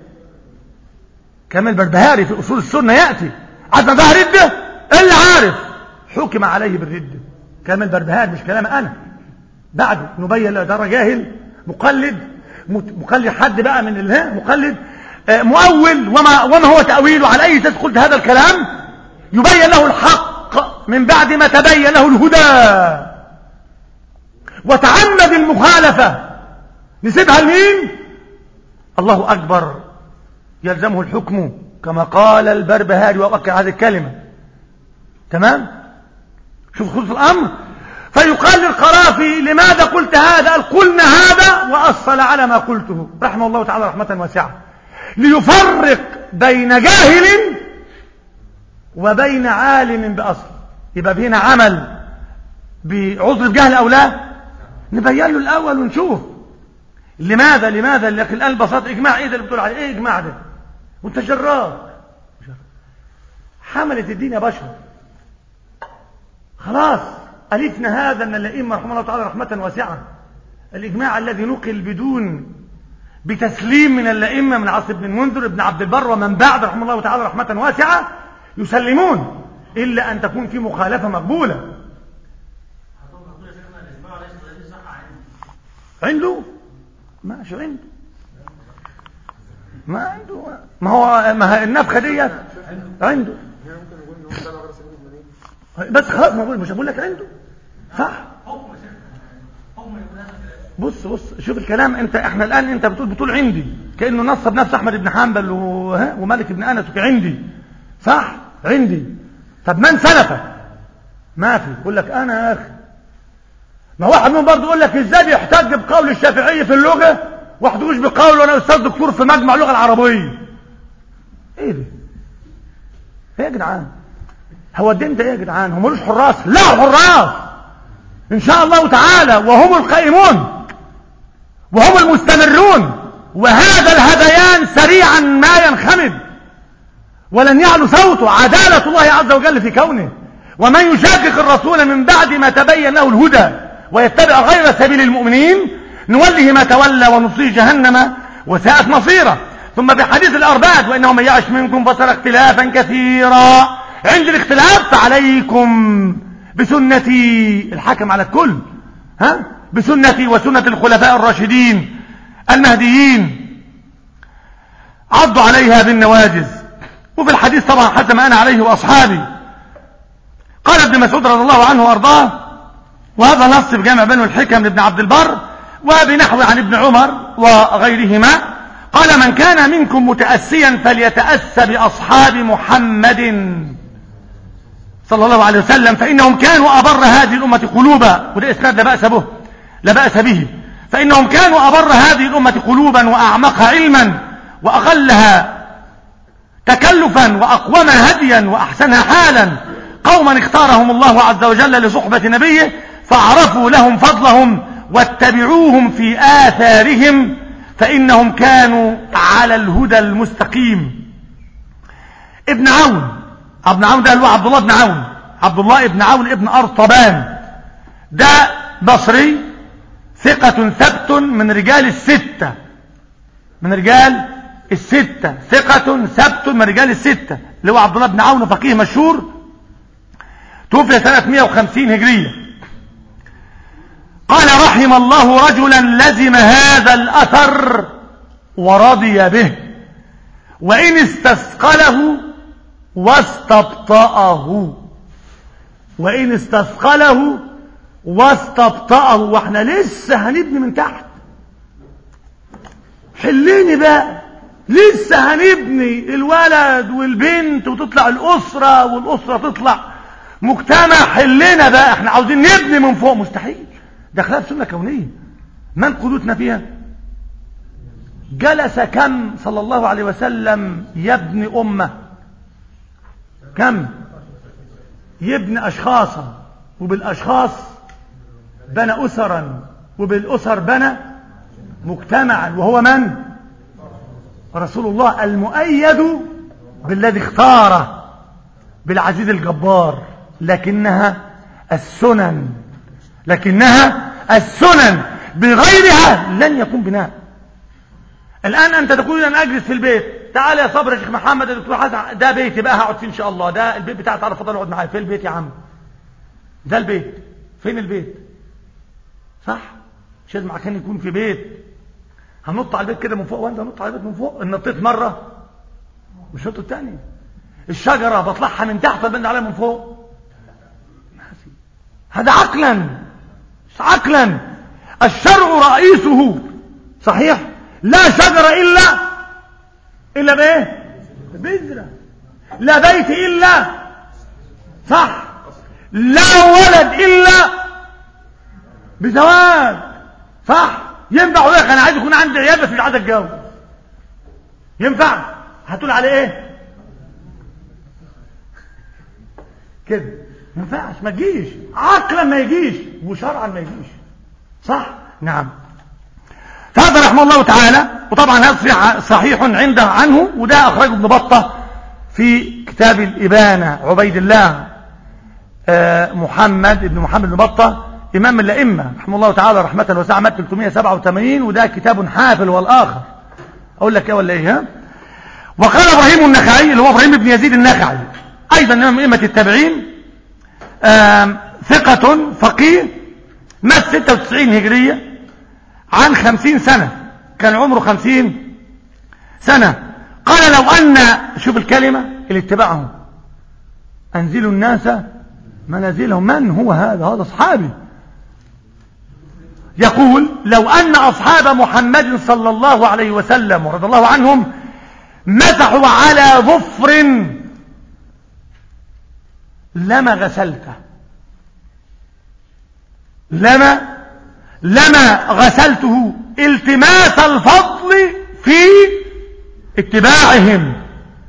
كما البربهاري في اصول السنة يأتي عارف فيها ردة، اللي عارف حكم عليه بالردة. كلام البربهاري مش كلام انا، بعده نبين له ده جاهل مقلد، مقلد حد بقى من اله مقلد مؤول، وما وما هو تأويله، على اي اساس قلت هذا الكلام؟ يبين له الحق من بعد ما تبين له الهدى، وتعمد المخالفة نسيبها لمين؟ الله اكبر، يلزمه الحكم كما قال البربهاري وأكد هذه الكلمة. تمام. شوف خلص الامر. فيقال للقرافي لماذا قلت هذا؟ قال قلنا هذا وأصل على ما قلته رحمه الله تعالى رحمة واسعة، ليفرق بين جاهل وبين عالم بأصل. يبقى هنا عمل بعذر بجهل أو لا، نبين له الأول ونشوف لماذا لماذا لكن الآن بساطة إجماع إيه ده اللي بتقول عليه؟ إيه إجماع ده؟ وانت جراب حملت الدين يا بشر. خلاص ألفنا هذا من الأئمة رحمه الله تعالى رحمة واسعة، الإجماع الذي نقل بدون بتسليم من الأئمة من عاصم بن المنذر ابن عبد البر ومن بعد رحمه الله تعالى رحمة واسعة يسلمون، إلا أن تكون في مخالفة مقبولة. عنده ماشي، عنده ما عنده، ما هو ما النفخة ديت عنده. بس خلاص ما بقول مش هقول لك عنده صح. بص بص شوف الكلام. انت احنا الان انت بتقول بتقول عندي كانه نصب نفس احمد بن حنبل ومالك بن انس عندي صح عندي. طب من سلفك؟ ما في. يقول لك انا يا اخي. ما واحد منهم برضه يقول لك ازاي بيحتج بقول الشافعي في اللغه واحد يقولش بقول وانا استاذ دكتور في مجمع اللغه العربيه. ايه ده؟ ايه يا جدعان؟ هو الدين ده ايه يا جدعان؟ هو ملوش حراس؟ لا حراس ان شاء الله تعالى، وهم القائمون وهم المستمرون، وهذا الهذيان سريعا ما ينخمد ولن يعلو صوته. عدالة الله عز وجل في كونه. ومن يشاقق الرسول من بعد ما تبين له الهدى ويتبع غير سبيل المؤمنين نوله ما تولى ونصيه جهنم وساءت مصيره. ثم في حديث الأربعة وإنه من يعش منكم فسر اختلافا كثيرا. عند الاختلاف فعليكم بسنتي الحكم على الكل، ها بسنتي وسنة الخلفاء الراشدين المهديين عضوا عليها بالنواجذ. وفي الحديث طبعا حسب ما أنا عليه وأصحابي. قال ابن مسعود رضي الله عنه وأرضاه، وهذا نص في جامع بنو الحكم لابن عبد البر وبنحو عن ابن عمر وغيرهما، قال من كان منكم متأسيا فليتأسى بأصحاب محمد صلى الله عليه وسلم فإنهم كانوا أبر هذه الأمة قلوبا. وده إسناد لا بأس به لا بأس به. فإنهم كانوا أبر هذه الأمة قلوبا وأعمقها علما وأقلها تكلفا وأقومها هديا وأحسنها حالا، قوما اختارهم الله عز وجل لصحبة نبيه فاعرفوا لهم فضلهم واتبعوهم في آثارهم فإنهم كانوا على الهدى المستقيم. ابن عون ابن عون ده هو عبد الله بن عون عبد الله بن عون ابن أرطبان، ده بصري ثقة ثبت من رجال الستة من رجال الستة ثقة ثبت من رجال الستة اللي هو عبد الله بن عون فقيه مشهور، توفي سنة مئة وخمسين هجرية. قال رحم الله رجلا لزم هذا الأثر ورضي به وإن استثقله واستبطأه وإن استثقله واستبطأه. واحنا لسه هنبني من تحت. حليني بقى، لسه هنبني الولد والبنت وتطلع الأسرة والأسرة تطلع مجتمع. حلينا بقى، احنا عاوزين نبني من فوق. مستحيل، ده خلاف سنة كونية. من قدوتنا فيها؟ جلس كم صلى الله عليه وسلم يبني أمة؟ كم؟ يبني أشخاصا، وبالأشخاص بنى أسرا، وبالأسر بنى مجتمعا، وهو من؟ رسول الله المؤيد بالذي اختاره بالعزيز الجبار. لكنها السنن لكنها السنن بغيرها لن يكون بناء. الآن أنت تقول أن أجلس في البيت، تعال يا صبر يا شيخ محمد يا دكتور حسن، ده بيتي بقى هقعد فيه إن شاء الله، ده البيت بتاعي، تعالى اتفضل اقعد معايا. فين البيت يا عم؟ ده البيت. فين البيت؟ صح؟ مش لازم عشان يكون في بيت هنط على البيت كده من فوق، وانت هنط على البيت من فوق. ان نطيت مرة مش نط الثانية. الشجرة بطلعها من تحت وبند عليها من فوق. هذا عقلا عقلا. الشرع رئيسه صحيح، لا شجرة إلا إلا بإيه؟ بذرة. لا بيت إلا صح، لا ولد إلا بزواج صح. ينفع ولا أنا عايز يكون عندي عيال بس مش عايز أتجوز؟ ينفع؟ هتقول عليه إيه؟ كده ما ينفعش، ما تجيش عقلا، ما يجيش وشرعا ما يجيش صح. نعم. فهذا رحمه الله تعالى. وطبعا هذا صحيح عنده عنه، وده أخرجه ابن بطة في كتاب الإبانة. عبيد الله محمد ابن محمد بن بطة إمام الأئمة رحمه الله تعالى رحمة واسعة، مات ثلاثمئة وسبعة وثمانين، وده كتاب حافل والآخر. أقول لك إيه ولا إيه؟ ها؟ وقال إبراهيم النخعي اللي هو إبراهيم بن يزيد النخعي أيضا إمام أئمة التابعين، ثقة فقيه، مات ستة وتسعين هجرية، عن خمسين سنة، كان عمره خمسين سنة. قال لو أن، شوف الكلمة اللي اتبعهم، أنزلوا الناس منازلهم. من هو هذا؟ هذا صحابي. يقول لو أن أصحاب محمد صلى الله عليه وسلم ورضي الله عنهم مسحوا على ظفر لما غسلته، لما لما غسلته التماس الفضل في اتباعهم،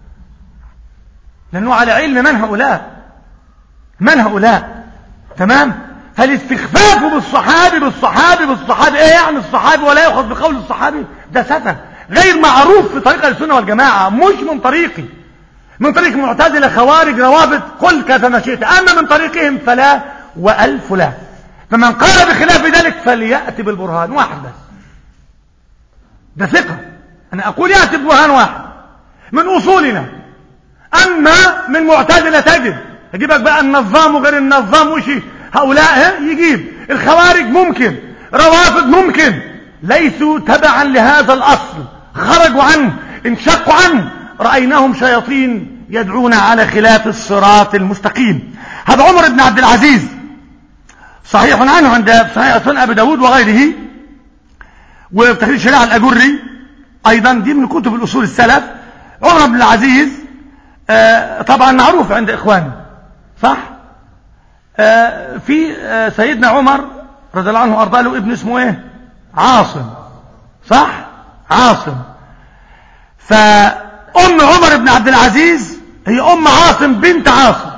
لأنه على علم من هؤلاء، من هؤلاء. تمام. فالاستخفاف بالصحابي بالصحابي بالصحابي ايه يعني الصحابي ولا يأخذ بقول الصحابي؟ ده سفه غير معروف في طريق السنة والجماعة، مش من طريقي، من طريق معتزلة خوارج روابط قل كما شئت، أما من طريقهم فلا وألف لا. فمن قال بخلاف ذلك فليأتي بالبرهان واحد بس، ده ثقة. أنا أقول يأتي ببرهان واحد من أصولنا. أما من معتزلة تجد يجيبك بقى النظام وغير النظام وشي، هؤلاء يجيب الخوارج ممكن، روافض ممكن، ليسوا تبعا لهذا الأصل، خرجوا عنه، انشقوا عنه، رأيناهم شياطين يدعون على خلاف الصراط المستقيم. هذا عمر بن عبد العزيز صحيح عنه عند صحيح سنن أبي داود وغيره، وفي تخريج شريعة الأجري أيضا، دي من كتب الأصول السلف. عمر بن العزيز آه طبعا معروف عند إخوانه، صح؟ آه في آه سيدنا عمر رضي الله عنه وأرضاه له ابن اسمه ايه؟ عاصم، صح؟ عاصم. فأم عمر بن عبد العزيز هي أم عاصم بنت عاصم.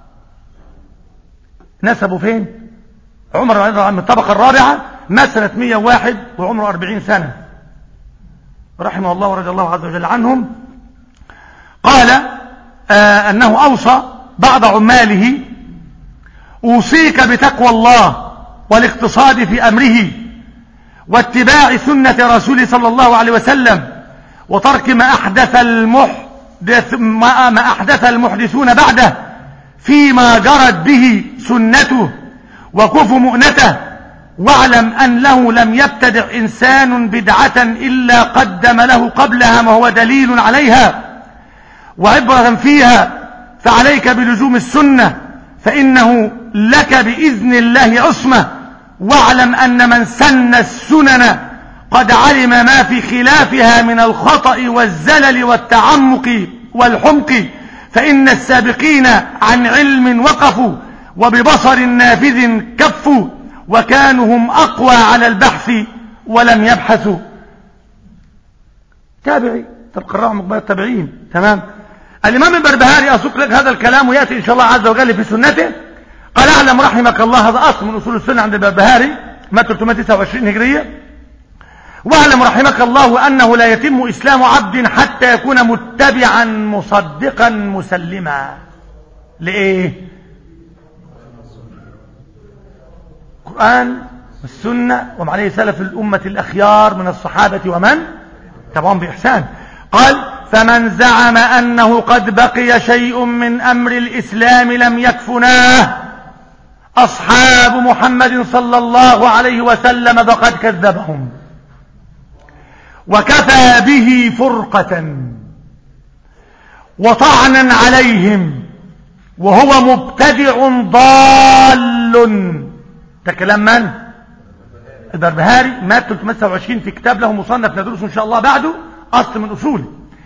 نسبوا فين؟ عمر رضي الله عنه من الطبقة الرابعة، مات سنة مئة وواحد وعمره أربعين سنة رحمه الله ورضي الله عز وجل عنهم. قال آه أنه أوصى بعض عماله: أوصيك بتقوى الله والاقتصاد في أمره واتباع سنة رسوله صلى الله عليه وسلم وترك ما أحدث المحدث ما أحدث المحدثون بعده فيما جرت به سنته وكف مؤنته، واعلم أنه لم يبتدع إنسان بدعة إلا قدم له قبلها ما هو دليل عليها وعبرة فيها، فعليك بلزوم السنة فإنه لك بإذن الله عصمة، واعلم أن من سن السنن قد علم ما في خلافها من الخطأ والزلل والتعمق والحمق، فإن السابقين عن علم وقفوا وببصر نافذ كفوا وكانوا هم أقوى على البحث ولم يبحثوا. تابعي تبقى مقبل التابعين. تمام. الإمام البربهاري أسوق لك هذا الكلام ويأتي إن شاء الله عز وجل في سنته. قال: أعلم رحمك الله، هذا أصل من أصول السنة عند البربهاري مات ثلاثمائة وتسعة وعشرين هجرية. واعلم رحمك الله أنه لا يتم إسلام عبد حتى يكون متبعا مصدقا مسلما. لإيه؟ القرآن والسنة وما عليه سلف الأمة الأخيار من الصحابة ومن تبعهم بإحسان. قال: فمن زعم أنه قد بقي شيء من أمر الإسلام لم يكفناه أصحاب محمد صلى الله عليه وسلم فقد كذبهم وكفى به فرقة وطعنا عليهم وهو مبتدع ضال. ده كلام من؟ البربهاري مات ثلاثمائة وتسعة وعشرين في كتاب له مصنف ندرسه إن شاء الله بعده، أصل من أصوله.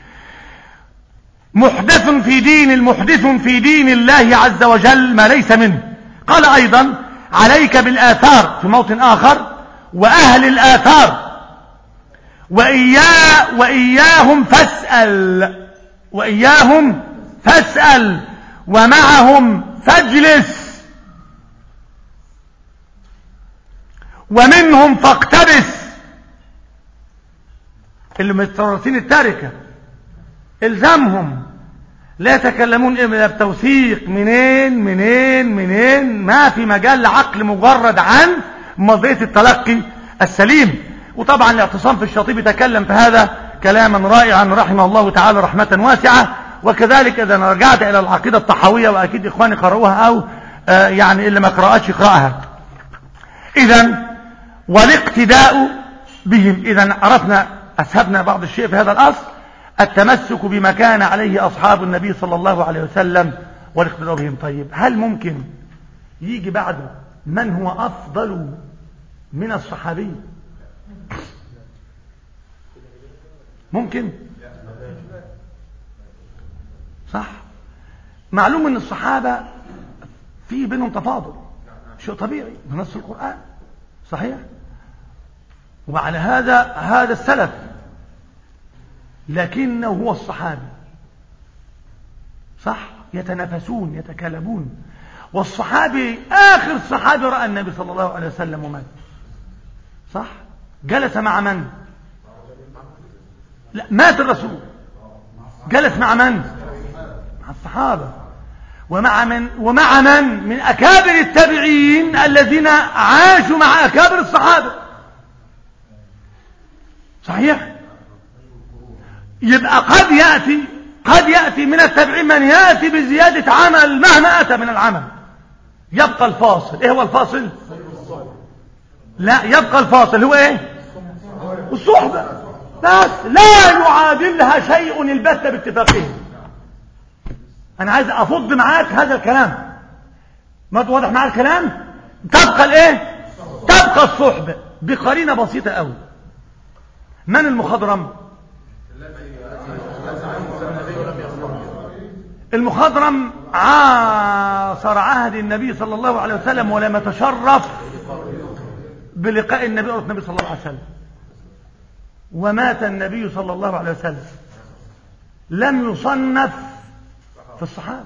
محدث في دين المحدث في دين الله عز وجل ما ليس منه. قال أيضا: عليك بالآثار في موطن آخر وأهل الآثار وإياه وإياهم فاسأل وإياهم فاسأل ومعهم فاجلس ومنهم فاقتبس. اللي متطرفين التركة الزمهم، لا يتكلمون إلا بتوثيق منين منين منين، ما في مجال لعقل مجرد عن مضية التلقي السليم. وطبعا الاعتصام في الشاطبي تكلم في هذا كلاما رائعا رحمه الله تعالى رحمة واسعة. وكذلك إذا رجعت إلى العقيدة الطحاوية، وأكيد إخواني قرأوها أو آه يعني اللي ما قرأتش يقرأها. إذن والاقتداء بهم، إذن عرفنا أسهبنا بعض الشيء في هذا الأصل، التمسك بما كان عليه أصحاب النبي صلى الله عليه وسلم والاقتداء بهم. طيب هل ممكن يجي بعده من هو أفضل من الصحابي؟ ممكن؟ صح. معلوم ان الصحابة في بينهم تفاضل، شيء طبيعي بنص القرآن، صحيح. وعلى هذا هذا السلف، لكنه هو الصحابي، صح. يتنافسون يتكالبون. والصحابي آخر صحابي رأى النبي صلى الله عليه وسلم ومات، صح. جلس مع من؟ لا، مات الرسول، جلس مع من؟ مع الصحابة. ومع من؟ ومع من؟ من أكابر التابعين الذين عاشوا مع أكابر الصحابة، صحيح. يبقى قد يأتي قد يأتي من التابعين من يأتي بزيادة عمل مهما أتى من العمل، يبقى الفاصل. ايه هو الفاصل؟ لا، يبقى الفاصل هو ايه؟ الصحبة بس، لا يعادلها شيء البتة باتفاقهم. انا عايز افض معاك هذا الكلام، ما واضح معاك الكلام؟ تبقى الايه؟ تبقى الصحبة بقرينة بسيطة قوي. من المخضرم؟ المخضرم عاصر عهد النبي صلى الله عليه وسلم ولم يتشرف بلقاء النبي النبي صلى الله عليه وسلم، ومات النبي صلى الله عليه وسلم، لم يصنف في الصحابة،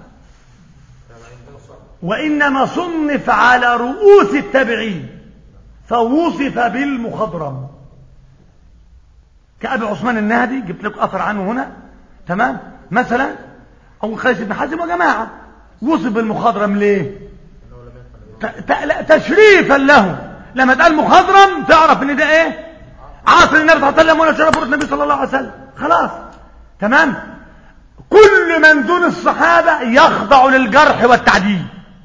وإنما صنف على رؤوس التابعين، فوصف بالمخضرم كأبي عثمان النهدي، جبت لك أثر عنه هنا، تمام. مثلا أو خالد بن حازم وجماعة، وصف بالمخضرم ليه؟ تشريفا له. لما تقال مخضرم تعرف ان ده ايه؟ عاصر النبي صلى الله عليه وسلم ولا شرف النبي صلى الله عليه وسلم، خلاص، تمام. كل من دون الصحابة يخضع للجرح والتعديل،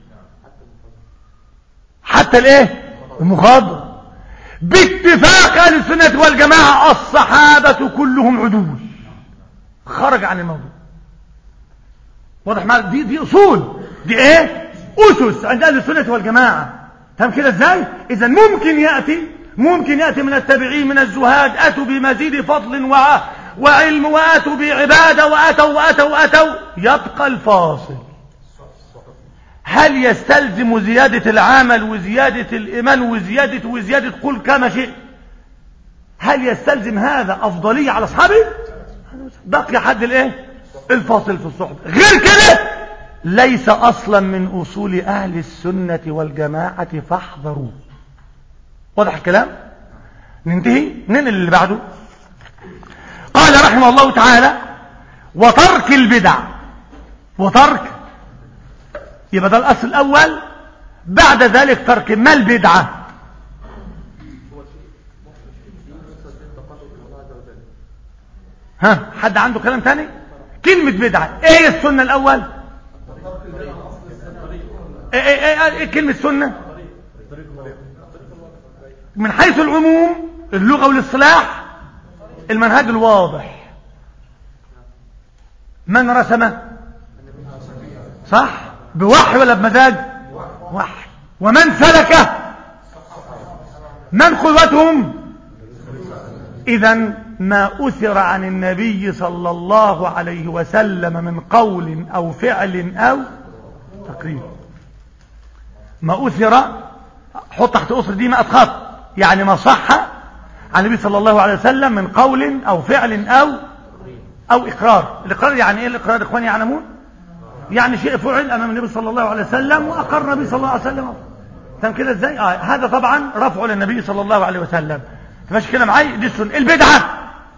حتى الايه؟ المخضرم. باتفاق اهل السنة والجماعة الصحابة كلهم عدول، خرج عن الموضوع. واضح معاك؟ دي دي اصول، دي ايه؟ اسس عند اهل السنة والجماعة. تمام كده ازاي؟ اذا ممكن ياتي ممكن ياتي من التابعين من الزهاد اتوا بمزيد فضل وعلم، واتوا بعبادة، واتوا واتوا واتوا يبقى الفاصل. هل يستلزم زيادة العمل وزيادة الإيمان وزيادة وزيادة كل كما شيء؟ هل يستلزم هذا أفضلية على أصحابه؟ بقي حد الايه؟ الفاصل في الصحبة. غير كده ليس أصلا من أصول أهل السنة والجماعة، فاحذروا. واضح الكلام؟ ننتهي ننقل اللي بعده. قال رحمه الله تعالى: وترك البدع. وترك، يبقى ده الأصل الأول. بعد ذلك ترك. ما البدعة؟ ها، حد عنده كلام تاني؟ كلمة بدعة ايه هي السنة الأول؟ ايه ايه ايه, إيه كلمة سنة؟ من حيث العموم اللغة والاصطلاح المنهج الواضح. من رسمه؟ صح؟ بوحي ولا بمزاج؟ وحي. ومن سلكه؟ من قدوتهم؟ إذن ما أثر عن النبي صلى الله عليه وسلم من قول أو فعل أو تقرير، ما أثر، حط تحت أسر دي مئة خط، يعني ما صح عن النبي صلى الله عليه وسلم من قول أو فعل أو أو إقرار. الإقرار يعني إيه الإقرار إخواني يعلمون؟ يعني شيء فعل أمام النبي صلى الله عليه وسلم وأقر النبي صلى الله عليه وسلم. تم كده إزاي؟ آه هذا طبعا رفع للنبي صلى الله عليه وسلم. ماشي كده معاي؟ دي السنة. البدعة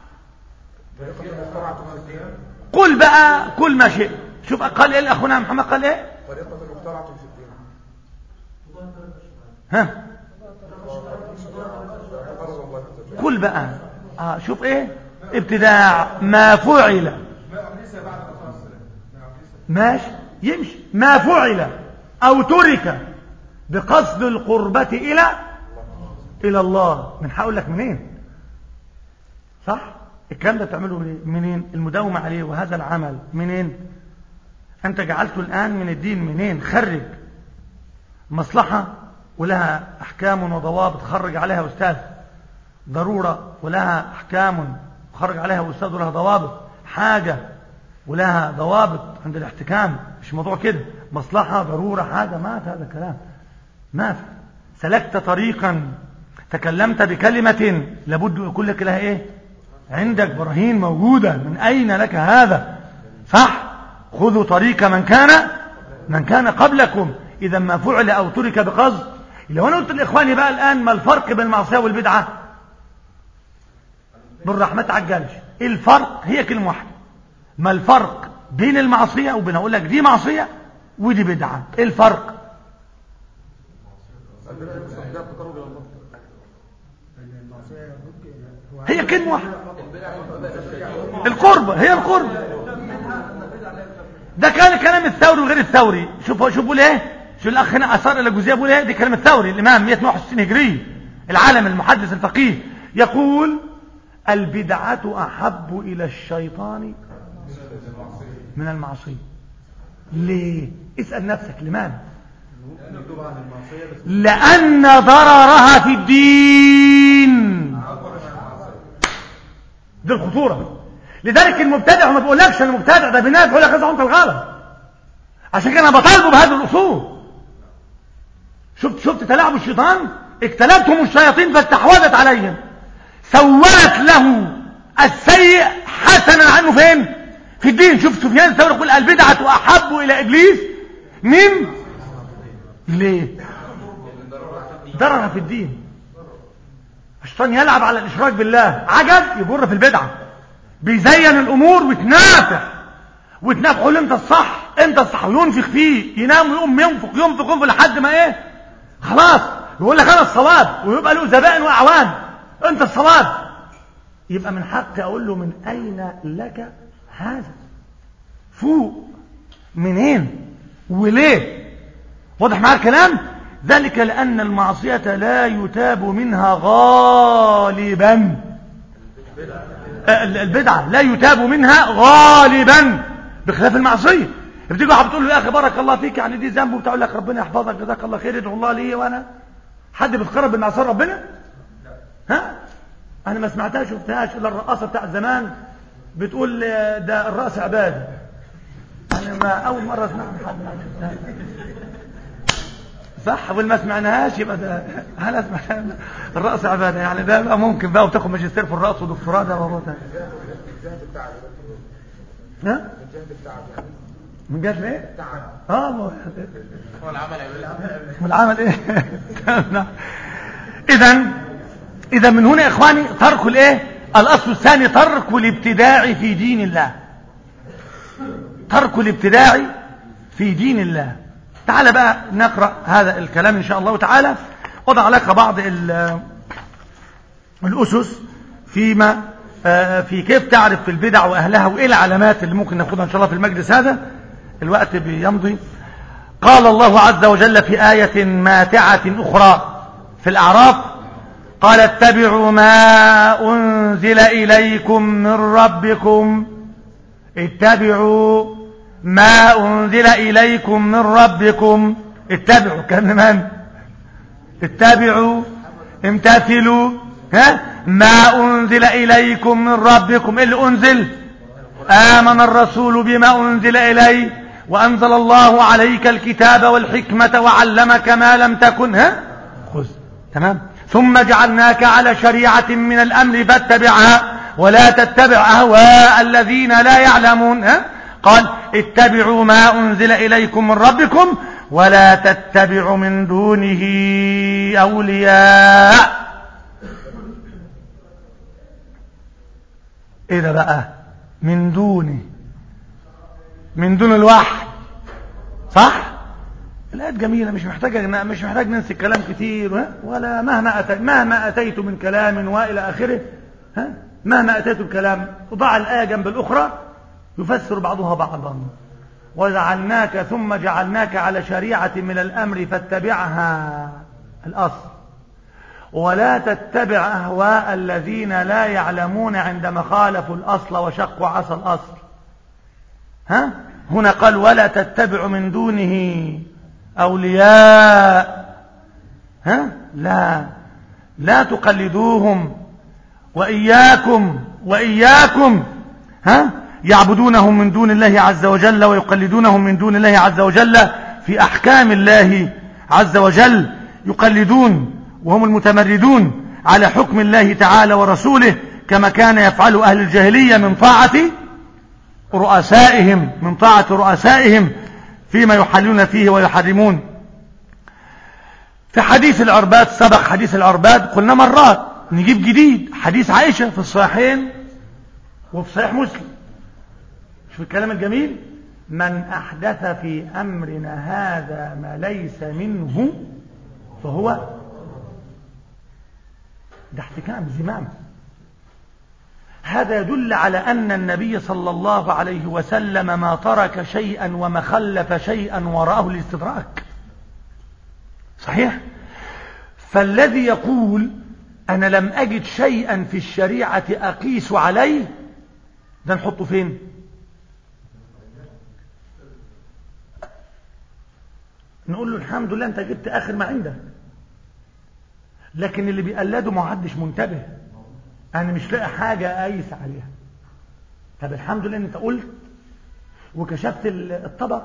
قل بقى كل ما شئ. شوف قال ايه اخونا محمد؟ قال ايه؟ طريقة المخترعة في الدين. ها كل بقى اه شوف ايه؟ ابتداع ما فعل، ماشي يمشي، ما فعل او ترك بقصد القربة الى الى الله. من هقول لك منين؟ صح؟ الكلام ده تعمله منين؟ المداومة عليه وهذا العمل منين؟ أنت جعلته الآن من الدين منين؟ خرج. مصلحة ولها أحكام وضوابط خرج عليها أستاذ، ضرورة ولها أحكام خرج عليها أستاذ ولها ضوابط، حاجة ولها ضوابط عند الاحتكام، مش موضوع كده مصلحة ضرورة حاجة، ما في هذا الكلام، ما في. سلكت طريقا تكلمت بكلمة لابد يكون لك لها ايه؟ عندك براهين موجودة، من أين لك هذا؟ صح؟ خذوا طريق من كان من كان قبلكم، إذا ما فعل أو ترك بقصد. لو أنا قلت لإخواني بقى الآن ما الفرق بين المعصية والبدعة؟ بالرحمة تعجلش، الفرق هي كلمة واحدة، ما الفرق بين المعصية وبين أقول لك دي معصية ودي بدعة؟ إيه الفرق؟ هي كلمة واحدة، القرب، هي القرب. ده كان كلام الثوري وغير الثوري. شوفوا شوفوا ليه؟ شو الأخ هنا أثار إلى جزئية بيقول إيه؟ دي كلام الثوري الإمام مئة وواحد وستين هجري، العالم المحدث الفقيه، يقول البدعة أحب إلى الشيطان من المعصية. ليه؟ اسأل نفسك لماذا؟ لأن ضررها في الدين، دي الخطورة. لذلك المبتدع ما بيقولكش أنا مبتدع، ده بناء بيقول لك هذا أنت الغلط. عشان كده أنا بطالبه بهذه الأصول. شفت شفت تلاعب الشيطان؟ اجتلبتهم الشياطين فاستحوذت عليهم، سولت له السيء حسنا عنه فين؟ في الدين. شوف سفيان الثوري يقول البدعة أحب إلى إبليس من ليه؟ ضررها في الدين. الشيطان يلعب على الإشراك بالله، عجب يبر في البدعة، بيزين الأمور وتنافح وتنافح، يقول انت الصح انت الصح، وينفخ فيه، ينام ويقوم ينفق ينفق ينفق لحد ما ايه؟ خلاص يقول لك انا الصواب، ويبقى له زبائن واعوان، انت الصواب. يبقى من حقي اقول له من اين لك هذا؟ فوق منين وليه؟ واضح معاك الكلام؟ ذلك لأن المعصية لا يتاب منها غالبا، البدعة لا يتاب منها غالبا بخلاف المعصية. بتيجي واحد بتقول له يا أخي بارك الله فيك، يعني دي ذنب، وبتقول لك ربنا يحفظك جزاك الله خير ادعو الله لي، وأنا حد بيتقرب من معصية ربنا؟ ها؟ أنا ما سمعتهاش شفتهاش إلا الرقاصة بتاع زمان بتقول ده الرأس عبادة. أنا ما أول مرة أسمع من حد ما شفتها. صح، أول ما سمعناهاش يبقى ده هل أسمع الرأس عبادة، يعني ده بقى ممكن بقى وتاخد ماجستير في الرأس ودكتوراه، ده موضوع ثاني. ها؟ من جهة ليه؟ اه هو العمل ايه؟ العمل ايه؟ إذا إذا من هنا يا إخواني ترك الايه؟ الأصل الثاني ترك الابتداع في دين الله. ترك الابتداع في دين الله. تعال بقى نقرأ هذا الكلام إن شاء الله تعالى. وضع لك بعض الأسس فيما في كيف تعرف في البدع وأهلها، وإيه العلامات اللي ممكن ناخدها إن شاء الله في المجلس هذا، الوقت بيمضي. قال الله عز وجل في آية ماتعة أخرى في الأعراف، قال اتبعوا ما أنزل إليكم من ربكم، اتبعوا ما أنزل إليكم من ربكم، اتبعوا كمان، اتبعوا امتثلوا، ها ما أنزل إليكم من ربكم. إيه اللي أنزل؟ آمن الرسول بما أنزل إليه وأنزل الله عليك الكتاب والحكمة وعلمك ما لم تكن ها خذ، تمام. ثم جعلناك على شريعة من الأمر فاتبعها ولا تتبع أهواء الذين لا يعلمون. ها قال اتبعوا ما أنزل إليكم من ربكم ولا تتبعوا من دونه أولياء. إيه ده بقى؟ من دونه، من دون الوحي، صح؟ الآيات جميلة، مش محتاجة مش محتاج ننسي كلام كتير، ولا مهما أتيت مهما أتيت من كلام وإلى آخره، ها مهما أتيت بكلام وضع الآية جنب الأخرى يفسر بعضها بعضا. وجعلناك ثم جعلناك على شريعة من الأمر فاتبعها، الأصل، ولا تتبع أهواء الذين لا يعلمون عندما خالفوا الأصل وشقوا عصا الأصل. ها هنا قال ولا تتبع من دونه أولياء. ها؟ لا لا تقلدوهم. وإياكم وإياكم ها يعبدونهم من دون الله عز وجل ويقلدونهم من دون الله عز وجل في أحكام الله عز وجل، يقلدون وهم المتمردون على حكم الله تعالى ورسوله، كما كان يفعل أهل الجاهلية من طاعة رؤسائهم من طاعة رؤسائهم فيما يحلون فيه ويحرمون. في حديث العرباد، سبق حديث العرباد قلنا مرات، نجيب جديد حديث عائشة في الصحيحين وفي صحيح مسلم. شوف الكلام الجميل: من أحدث في أمرنا هذا ما ليس منه فهو، ده احتكام زمام. هذا يدل على أن النبي صلى الله عليه وسلم ما ترك شيئا وما خلف شيئا وراءه الاستدراك. صحيح؟ فالذي يقول أنا لم أجد شيئا في الشريعة أقيس عليه، ده نحطه فين؟ نقول له الحمد لله أنت جبت آخر ما عندك. لكن اللي بيقلده ما حدش منتبه، أنا مش لاقي حاجة أقيس عليها. طب الحمد لله أنت قلت وكشفت الطبق.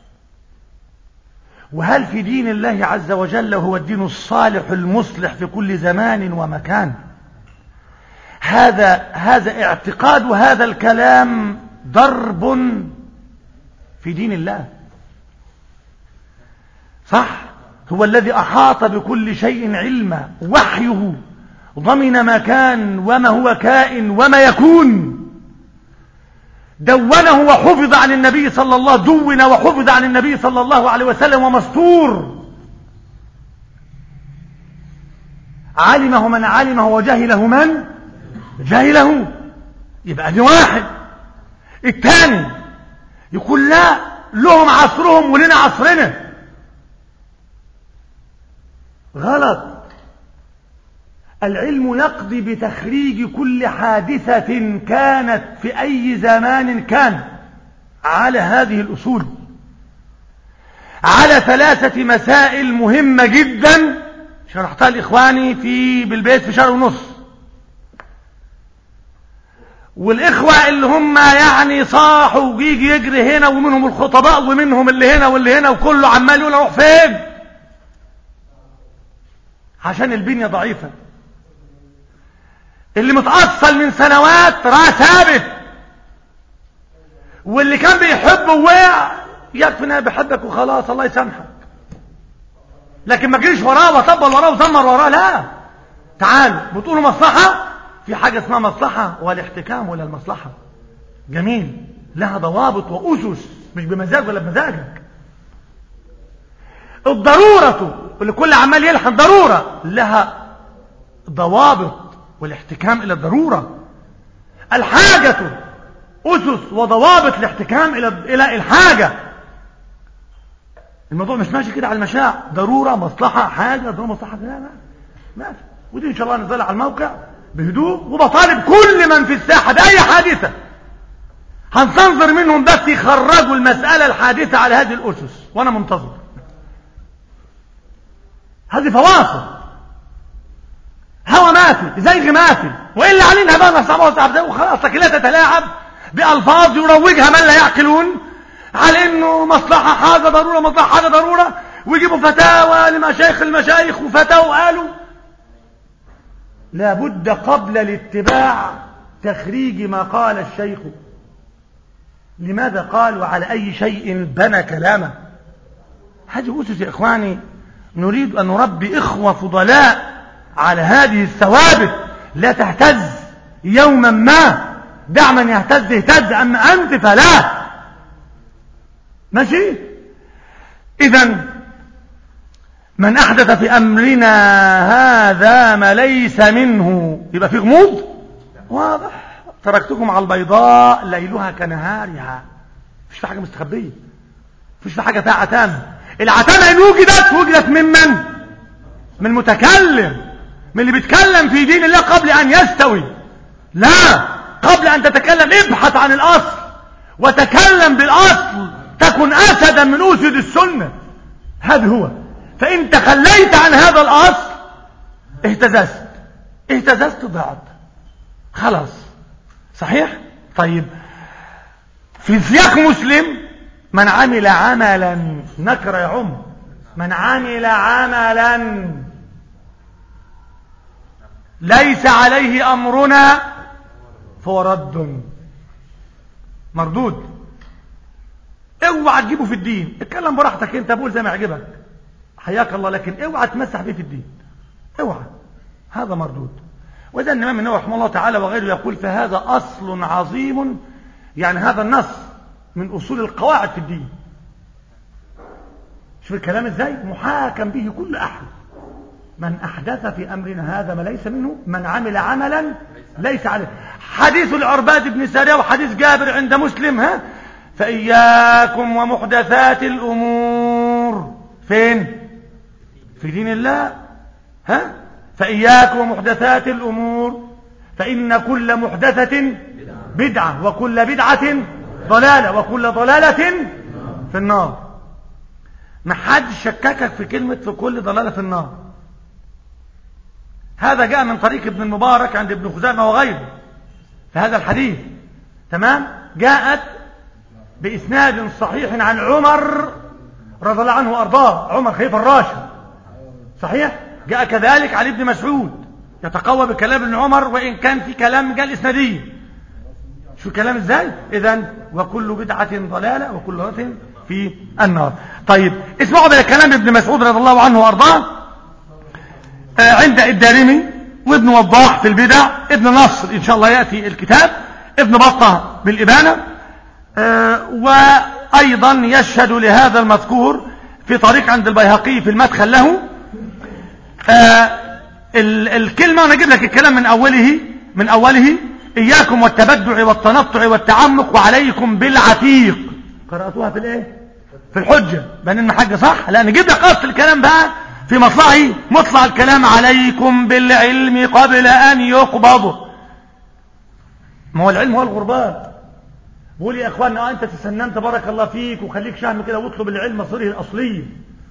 وهل في دين الله عز وجل هو الدين الصالح المصلح في كل زمان ومكان؟ هذا هذا اعتقاد وهذا الكلام ضرب في دين الله. صح؟ هو الذي أحاط بكل شيء علما، وحيه ضمن ما كان وما هو كائن وما يكون، دونه وحفظ عن النبي صلى الله دون وحفظ عن النبي صلى الله عليه وسلم ومستور. علمه من علمه وجهله من جهله. يبقى دي واحد. الثاني يقول لا، لهم عصرهم ولنا عصرنا. غلط. العلم يقضي بتخريج كل حادثة كانت في أي زمان كان على هذه الأصول، على ثلاثة مسائل مهمة جدا شرحتها لإخواني في بالبيت في شهر ونص. والإخوة اللي هم يعني صاحوا ويجي يجري هنا، ومنهم الخطباء ومنهم اللي هنا واللي هنا، وكله عمال يقول اروح فين، عشان البنية ضعيفة. اللي متأصل من سنوات راه ثابت، واللي كان بيحبه ووقع يكفي انه بيحبك وخلاص الله يسامحك. لكن ما تجيش وراه وطبل وراه وزمر وراه. لا، تعالوا بتقولوا مصلحة، في حاجة اسمها مصلحة والاحتكام ولا المصلحة. جميل، لها ضوابط وأسس، مش بمزاج ولا بمزاجك. الضرورة اللي كل عمال يلحن ضرورة لها ضوابط، والاحتكام إلى الضرورة. الحاجة أسس وضوابط الاحتكام إلى إلى الحاجة. الموضوع مش ماشي كده على المشاع، ضرورة مصلحة حاجة ضرورة مصلحة. لا لا ماشي. ودي إن شاء الله نزل على الموقع بهدوء، وبطالب كل من في الساحة بأي حادثة هنستنظر منهم بس يخرجوا المسألة الحادثة على هذه الأسس، وأنا منتظر. هذه فواصل، هوا ماتي زيغ ماتي، وإلا علينا بقى نصعبها وصعب وخلاص. لكن لا تتلاعب بألفاظ يروجها من لا يعقلون على إنه مصلحة حاجة ضرورة، مصلحة حاجة ضرورة، ويجيبوا فتاوى لمشايخ المشايخ وفتاوى قالوا. لابد قبل الاتباع تخريج ما قال الشيخ، لماذا قال وعلى أي شيء بنى كلامه. هذه أسس يا إخواني، نريد أن نربي إخوة فضلاء على هذه الثوابت. لا تهتز يوما ما، دع من يهتز يهتز، أما أنت فلا. ماشي. إذن من أحدث في أمرنا هذا ما ليس منه، يبقى في غموض واضح. تركتكم على البيضاء ليلها كنهارها، مش في حاجة مستخبية، مش في حاجة فيها عتامة. العتامة إن وجدت وجدت ممن؟ من متكلم، من اللي بيتكلم في دين الله قبل أن يستوي. لا، قبل أن تتكلم ابحث عن الأصل وتكلم بالأصل، تكن أسدا من أسد السنة. هذا هو. فإن تخليت عن هذا الأصل اهتززت اهتززت ضعت خلاص. صحيح؟ طيب في سياق مسلم من عمل عملا نكر يا عم من عمل عملا ليس عليه أمرنا فهو رد مردود. اوعى تجيبه في الدين، اتكلم براحتك انت، بقول زي ما يعجبك حياك الله، لكن اوعى تمسح بيه في الدين، اوعى، هذا مردود. وإذا الإمام النووي رحمه الله تعالى وغيره يقول فهذا أصل عظيم، يعني هذا النص من أصول القواعد في الدين. شوف الكلام ازاي محاكم به كل أحد. من أحدث في أمرنا هذا ما ليس منه، من عمل عملا ليس عليه. حديث العرباد بن سارية وحديث جابر عند مسلم، ها فإياكم ومحدثات الأمور فين؟ في دين الله. ها فإياكم ومحدثات الأمور فإن كل محدثة بدعة وكل بدعة ضلالة وكل ضلالة في النار. ما حد شككك في كلمة في كل ضلالة في النار. هذا جاء من طريق ابن المبارك عند ابن خزامة وغيره في هذا الحديث. تمام. جاءت بإسناد صحيح عن عمر رضي الله عنه وأرضاه، عمر خليفة الراشد. صحيح. جاء كذلك علي بن مسعود يتقوى بكلام ابن عمر وإن كان في كلام قال إسنادي. شو الكلام ازاي؟ إذن وكل بدعة ضلالة وكل ضلالة في النار. طيب اسمعوا بالكلام ابن مسعود رضي الله عنه وأرضاه آه عند الدارمي وابن وضاح في البدع، ابن نصر إن شاء الله يأتي الكتاب، ابن بطة بالإبانة، آه وأيضا يشهد لهذا المذكور في طريق عند البيهقي في المدخل له. آه الكلمة أنا أجيب لك الكلام من أوله من أوله إياكم والتبدع والتنطع والتعمق وعليكم بالعتيق. قرأتوها في الإيه؟ في الحجة بني المحجة، صح؟ لا نجيب لك أصل الكلام بقى في مطلعه، مطلع الكلام عليكم بالعلم قبل أن يقبض. ما هو العلم هو الغربان. بقول يا إخواننا أنت تسننت بارك الله فيك وخليك شهم كده واطلب العلم مصيره الأصلي،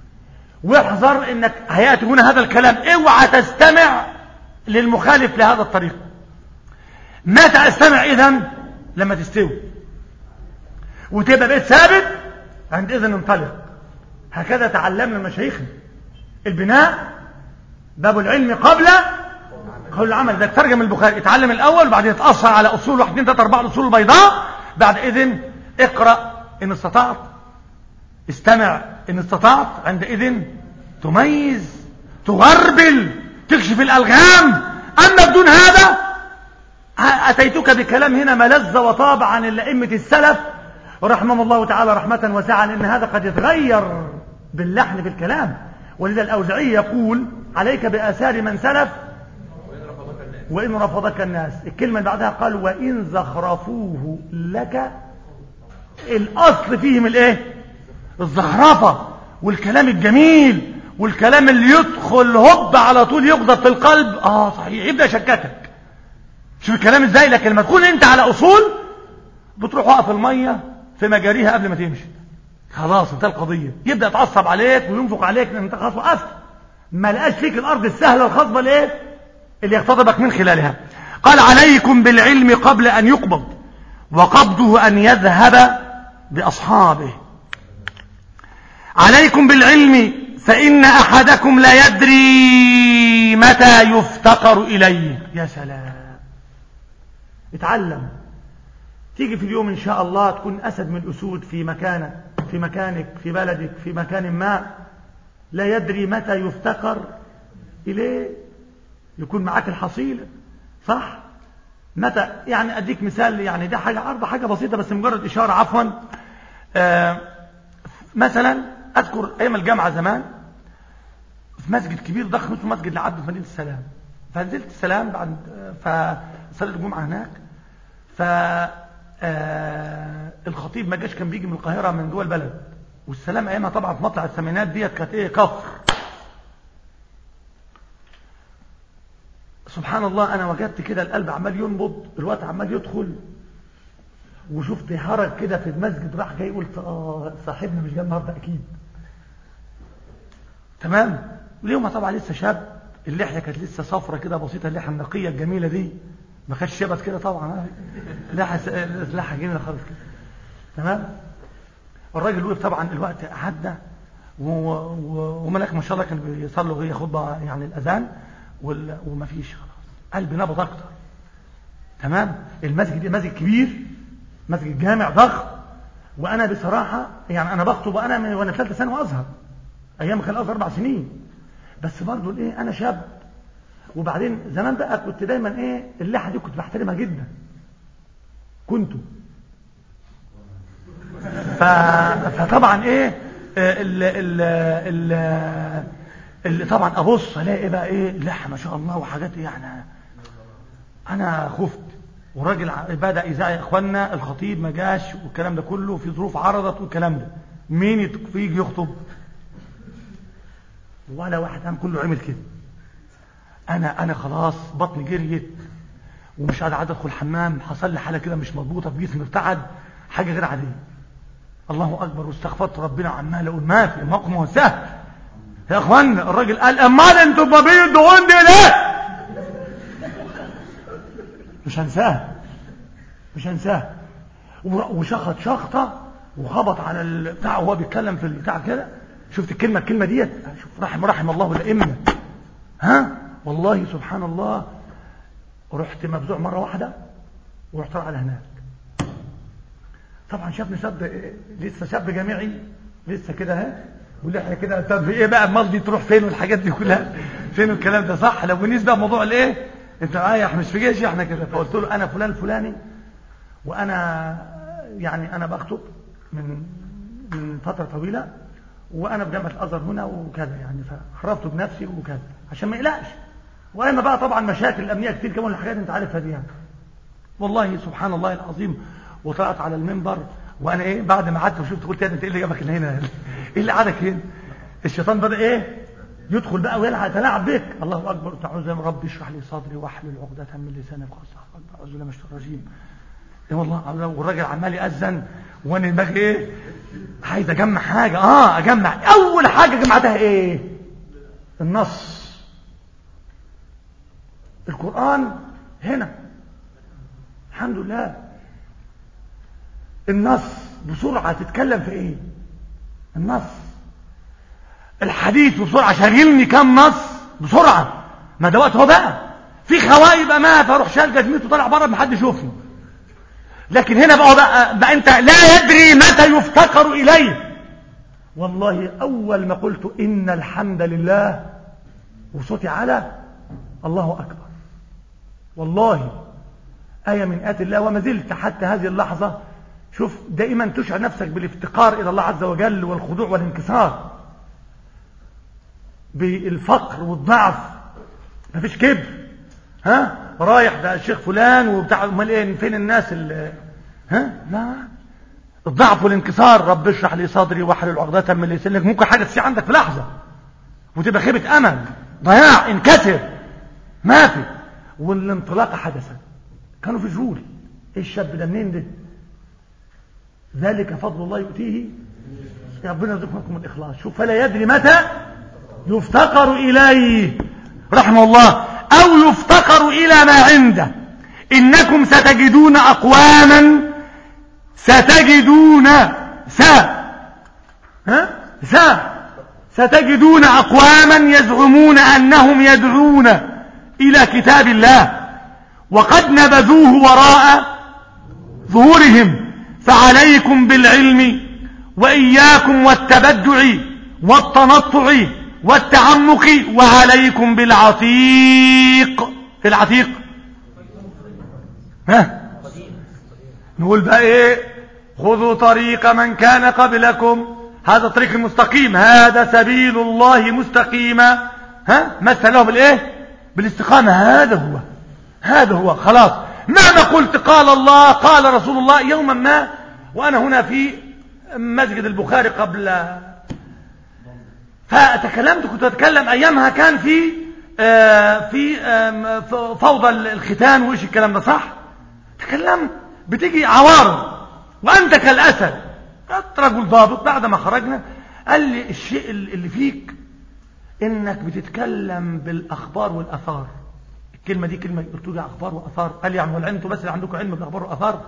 واحذر انك هيأتي هنا هذا الكلام، اوعى تستمع للمخالف لهذا الطريق. متى استمع؟ اذن لما تستوي وتبقى بيت ثابت، عند اذن انطلق. هكذا تعلمنا مشايخنا البناء، باب العلم قبل قبل العمل. ده ترجم البخاري، اتعلم الاول وبعدين تأثر على اصول واحد اثنين ثلاثة اربعة الاصول البيضاء، بعد اذن اقرأ ان استطعت، استمع ان استطعت، عندئذ تميز تغربل تكشف الألغام. أما بدون هذا أتيتك بكلام هنا ملذ وطاب عن الأئمة السلف رحمهم الله تعالى رحمة واسعة، لأن هذا قد يتغير باللحن في الكلام. ولذا الأوزعي يقول عليك بآثار من سلف وإن رفضك الناس. الكلمة بعدها قال وإن زخرفوه لك. الأصل فيهم الإيه؟ الزخرفة والكلام الجميل والكلام اللي يدخل هب على طول يقذف في القلب. اه صحيح، يبدأ شكتك. شوف الكلام ازاي. لكن لما تكون انت على اصول بتروح واقف المية في مجاريها قبل ما تمشي، خلاص انت القضية. يبدأ يتعصب عليك وينفق عليك لان انت خلاص وقفت، ما لقاش فيك الارض السهلة الخصبة الايه اللي يختطبك من خلالها. قال عليكم بالعلم قبل ان يقبض وقبضه ان يذهب باصحابه. عليكم بالعلم فإن أحدكم لا يدري متى يفتقر إليه. يا سلام، اتعلم. تيجي في اليوم إن شاء الله تكون أسد من الأسود في مكانك في مكانك في بلدك في مكان ما، لا يدري متى يفتقر إليه، يكون معك الحصيلة، صح؟ متى يعني أديك مثال، يعني ده حاجة عرض حاجة بسيطة بس مجرد إشارة عفوا. آه مثلا أذكر أيام الجامعة زمان في مسجد كبير ضخم اسمه مسجد العبد في مدينة السلام. فنزلت السلام بعد فصليت الجمعة هناك. ف الخطيب ما جاش، كان بيجي من القاهرة من جوه البلد، والسلام أيامها طبعا في مطلع الثمانينات ديت كانت إيه كفر. سبحان الله، أنا وجدت كده القلب عمال ينبض، الوقت عمال يدخل، وشفت هرج كده في المسجد راح جاي، قلت اه صاحبنا مش جاي النهارده اكيد. تمام. اليوم طبعا لسه شاب، اللحية كانت لسه صفرة كده بسيطة، اللحية النقية الجميلة دي ما كانتش شبت كده طبعا، لحية لحية جميلة خالص كده. تمام. الراجل وقف طبعا، الوقت قعدنا وملك ما شاء الله كان بيصلوا هي خطبة يعني الأذان وما فيش، خلاص قلبي نبض أكتر. تمام. المسجد ده مسجد كبير، مسجد جامع ضخم، وأنا بصراحة يعني أنا بخطب وأنا وأنا في ثالثة ثانوي أزهر، أيام كان الأزهر أربع سنين، بس برضه الإيه أنا شاب. وبعدين زمان بقى كنت دايما إيه اللحية دي كنت بحترمها جدا، كنت ف... فطبعا إيه ال ال ال اللي طبعا ابص الاقي بقى ايه اللحى ما شاء الله وحاجات يعني انا خفت. والراجل بدا يزعق يا اخوانا الخطيب ما جاش والكلام ده كله، في ظروف عرضت والكلام ده، مين يجي يخطب؟ ولا واحد قام، كله عمل كده. انا انا خلاص بطني جريت ومش قادر ادخل الحمام، حصل لي حاله كده مش مضبوطه في جسمي، ارتعد حاجه غير عاديه. الله اكبر، واستغفرت ربنا، عمال اقول ما في الموقف هو سهل يا اخوانا. الراجل قال امال انتوا بابيدوا دي ليه؟ مش هنساها مش هنساها وشخط شخطه وخبط على البتاع وهو بيتكلم في البتاع كده. شفت الكلمه الكلمه ديت، شوف رحم رحم الله الائمه. ها والله سبحان الله، رحت مفزوع مره واحده ورحت على هناك. طبعا شافني شاب لسه شاب جامعي لسه كده اهي، واللحيه كده، طب ايه بقى امال دي تروح فين والحاجات دي كلها فين والكلام ده صح؟ لو بالنسبه موضوع الايه انت معايا احنا مش في جيش احنا كده. فقلت له انا فلان فلاني، وانا يعني انا بخطب من من فتره طويله، وانا في جامعه الازهر هنا وكذا يعني، فعرفت بنفسي وكذا عشان ما يقلقش. واما بقى طبعا مشاكل الامنيه كتير كمان الحاجات انت عارفها دي يعني. والله سبحان الله العظيم، وطلعت على المنبر وانا ايه بعد ما قعدت وشفت قلت انت ايه اللي جابك هنا؟ ايه اللي قعدك هنا؟ الشيطان بدا ايه يدخل بقى ويلعب يتلاعب بك. الله اكبر، تعوذ يا رب اشرح لي صدري واحلل عقدة من لساني يفقهوا قولي، اعوذ بالله من الشيطان الرجيم. ايه والله، والراجل عمال يأذن وانا دماغي ايه عايز اجمع حاجه. اه اجمع اول حاجه جمعتها ايه؟ النص، القرآن هنا الحمد لله. النص بسرعة تتكلم في ايه؟ النص. الحديث بسرعة، شغلني كم نص بسرعة. ما ده وقت هو بقى في خوائب ما فاروح شال جزمته طالع بره محد يشوفني. لكن هنا بقى, بقى بقى انت لا يدري متى يفتقر اليه. والله اول ما قلت ان الحمد لله وصوتي على الله اكبر، والله آية من آيات الله، وما زلت حتى هذه اللحظة. شوف دائما تشعر نفسك بالافتقار إلى الله عز وجل والخضوع والانكسار، بالفقر والضعف، ما فيش كبر. ها رايح ده الشيخ فلان وبتاع، امال ايه فين الناس اللي ها؟ لا، الضعف والانكسار. رب اشرح لي صدري واحلل عقدة من لساني. ممكن حاجة تصير عندك في لحظة وتبقى خيبة أمل، ضياع، انكسر، ما في. والانطلاقة حدثت، كانوا في جول. ايه الشاب ده منين ده؟ ذلك فضل الله يؤتيه، يا ربنا يرزقكم الإخلاص. شوف فلا يدري متى يفتقر إليه رحمه الله، أو يفتقر إلى ما عنده. إنكم ستجدون أقواما ستجدون سا ها سا ستجدون أقواما يزعمون أنهم يدعون إلى كتاب الله وقد نبذوه وراء ظهورهم، فعليكم بالعلم وإياكم والتبدع والتنطع والتعمق، وعليكم بالعتيق. العتيق ها نقول بقى ايه؟ خذوا طريق من كان قبلكم، هذا طريق المستقيم، هذا سبيل الله مستقيما. ها مثل له بالايه؟ بالاستقامة. هذا هو هذا هو خلاص. مهما قلت قال الله قال رسول الله. يوما ما وانا هنا في مسجد البخاري قبل، فتكلمت كنت اتكلم ايامها كان في آه في آه فوضى الختان وايش الكلام ده صح. تكلمت بتيجي عوارض وانت كالاسد. رجل ضابط بعد ما خرجنا قال لي الشيء اللي فيك انك بتتكلم بالاخبار والاثار. الكلمه دي كلمه قلت لي اخبار واثار، قال لي يا عم العلم انتوا بس اللي عندكم علم بالاخبار والاثار؟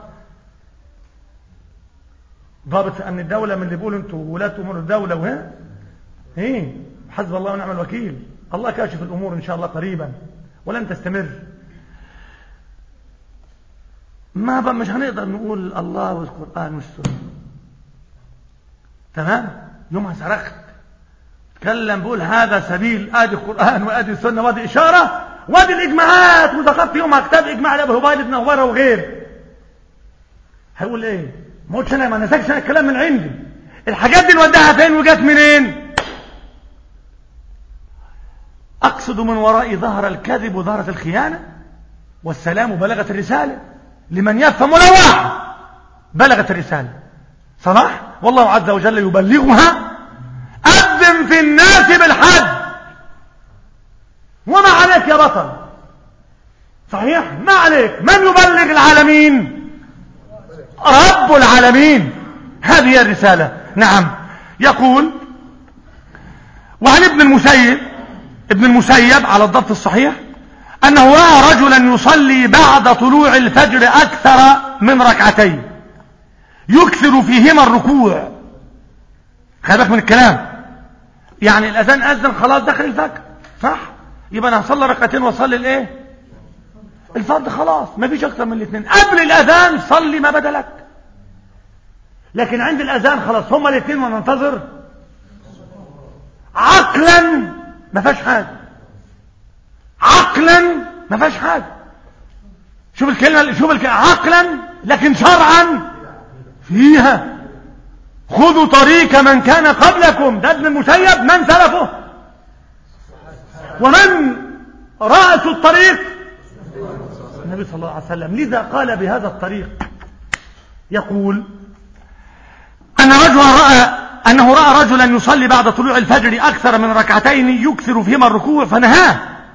ضابط ان الدوله من اللي بيقولوا انتوا ولاة امور الدوله وها ايه حسب الله ونعم الوكيل. الله كاشف الامور ان شاء الله قريبا ولن تستمر. ما بقى مش هنقدر نقول الله والقران والسنه تمام. يومها صرخت تكلم بقول هذا سبيل، ادي القران وادي السنه وادي اشاره وادي الاجماعات، وذكرت يومها كتاب اجماع لابو هبيل بن عمر وغير. هيقول ايه؟ ما قلتش انا، ما نسيتش انا الكلام من عندي. الحاجات دي نوديها فين وجات منين؟ اقصد من وراء ظهر الكذب وظهرت الخيانه، والسلام بلغت الرساله لمن يفهم ولو واحد. بلغت الرساله صلاح، والله عز وجل يبلغها. أذن في الناس بالحج وما عليك يا بطل، صحيح ما عليك. من يبلغ العالمين؟ رب العالمين. هذه هي الرسالة. نعم. يقول وعن ابن المسيب ابن المسيب على الضبط الصحيح أنه رأى رجلا يصلي بعد طلوع الفجر أكثر من ركعتين يكثر فيهما الركوع. خلي بالك من الكلام، يعني الأذان أذن خلاص دخل الفجر صح، يبقى أنا هصلي ركعتين وأصلي الإيه؟ الفرض خلاص، ما فيش أكثر من الاثنين. قبل الأذان صلي ما بدلك، لكن عند الأذان خلاص هما الاثنين وننتظر. عقلا ما فيش حاجة، عقلا ما فيش حاجة. شوف الكلمة، شوف الكلمة عقلا، لكن شرعا فيها. خذوا طريق من كان قبلكم. ده ابن المسيب من سلفه ومن رأس الطريق النبي صلى الله عليه وسلم. لذا قال بهذا الطريق. يقول أن رجلا رأى أنه رأى رجلا يصلي بعد طلوع الفجر أكثر من ركعتين يكثر فيهما الركوع فنهاه.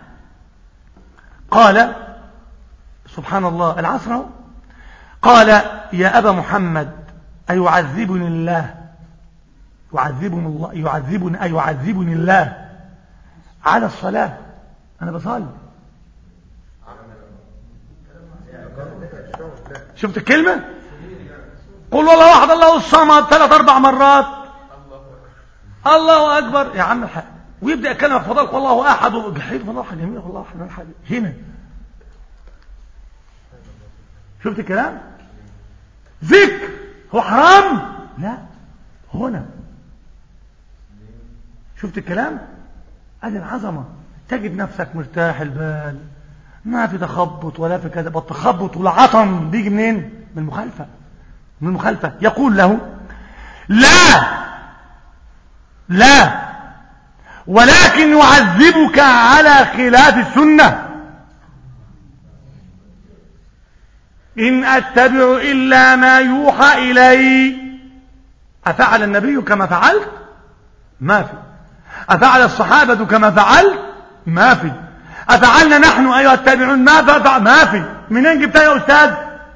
قال سبحان الله العصر، قال يا أبا محمد أيعذبني الله يعذبني الله يعذبني أيعذبني الله على الصلاة؟ أنا بصلي. شفت الكلمة؟ قل والله واحد الله الصمد ثلاث أربع مرات، الله أكبر يا عم الحق، ويبدأ يتكلم في فضلك والله أحد وجحيد والله أحد جميل والله أحد أحد هنا. شفت الكلام؟ ذكر هو حرام؟ لا هنا. شفت الكلام؟ ادي العظمه. تجد نفسك مرتاح البال، ما في تخبط ولا في كذا. التخبط والعطم بيجي منين؟ من المخالفه، من المخالفه. يقول له لا لا ولكن يعذبك على خلاف السنه. إن أتبع إلا ما يوحى إلي. أفعل النبي كما فعلت؟ ما في. أفعل الصحابة كما فعلت؟ ما في. أفعلنا نحن أيها التابعون ما فعل؟ ما في. منين جبتها يا أستاذ؟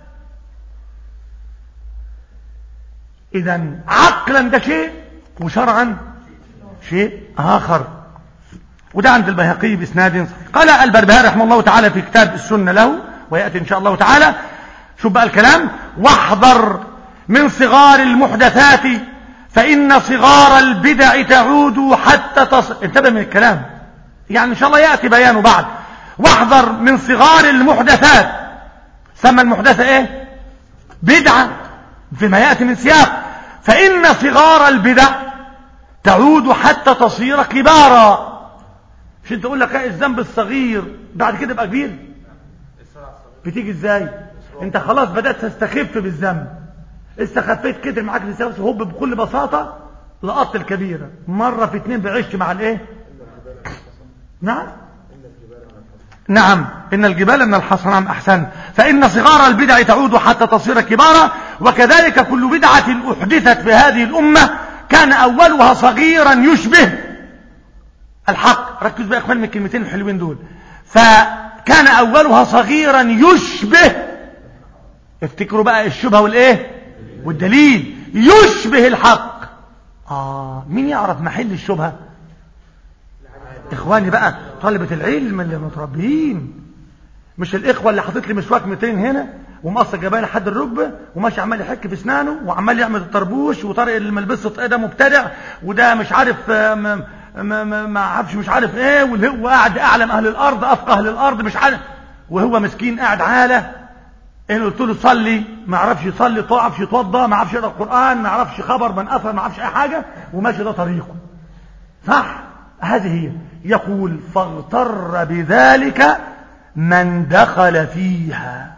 إذن عقلا ده شيء وشرعا شيء آخر. وده عند البيهقي بإسناد صحيح. قال البربهاري رحمه الله تعالى في كتاب السنة له، ويأتي إن شاء الله تعالى. شوف بقى الكلام: واحذر من صغار المحدثات فإن صغار البدع تعود حتى تص... انتبه من الكلام، يعني إن شاء الله يأتي بيانه بعد. واحذر من صغار المحدثات، سمى المحدثة ايه؟ بدعة فيما يأتي من سياق. فإن صغار البدع تعود حتى تصير كبارا. مش انت تقول لك الذنب الصغير بعد كده يبقى كبير؟ بتيجي ازاي؟ انت خلاص بدأت تستخف بالذنب، استخفيت كده معاك لسه هوب بكل بساطة لقطت الكبيرة مرة في اتنين بعشت مع الايه؟ نعم نعم إن الجبال من الحصى. نعم أحسن. فإن صغار البدع تعود حتى تصير كبارا، وكذلك كل بدعة أحدثت في هذه الأمة كان أولها صغيرا يشبه الحق. ركز بقى يا أخوان من الكلمتين الحلوين دول. فكان أولها صغيرا يشبه، افتكروا بقى الشبهة والإيه والدليل، يشبه الحق. آه مين يعرف محل الشبهة؟ إخواني بقى طلبة العلم اللي متربيين، مش الإخوة اللي حاطط لي مسواك مئتين هنا ومقص جبانه لحد الركبه وماشي عمال يحك في اسنانه وعمال يعمل الطربوش وطارق الملبسه ده مبتدع وده مش عارف ما ما ما عارفش مش عارف ايه، وهو قاعد اعلم اهل الارض افقه اهل الارض مش عارف، وهو مسكين قاعد عاله. ان قلت له صلي ما يعرفش يصلي، ما يعرفش يتوضا، ما يعرفش يقرا القران، ما يعرفش خبر من اثر، ما يعرفش اي حاجه، وماشي ده طريقه صح. هذه هي. يقول فاغتر بذلك من دخل فيها.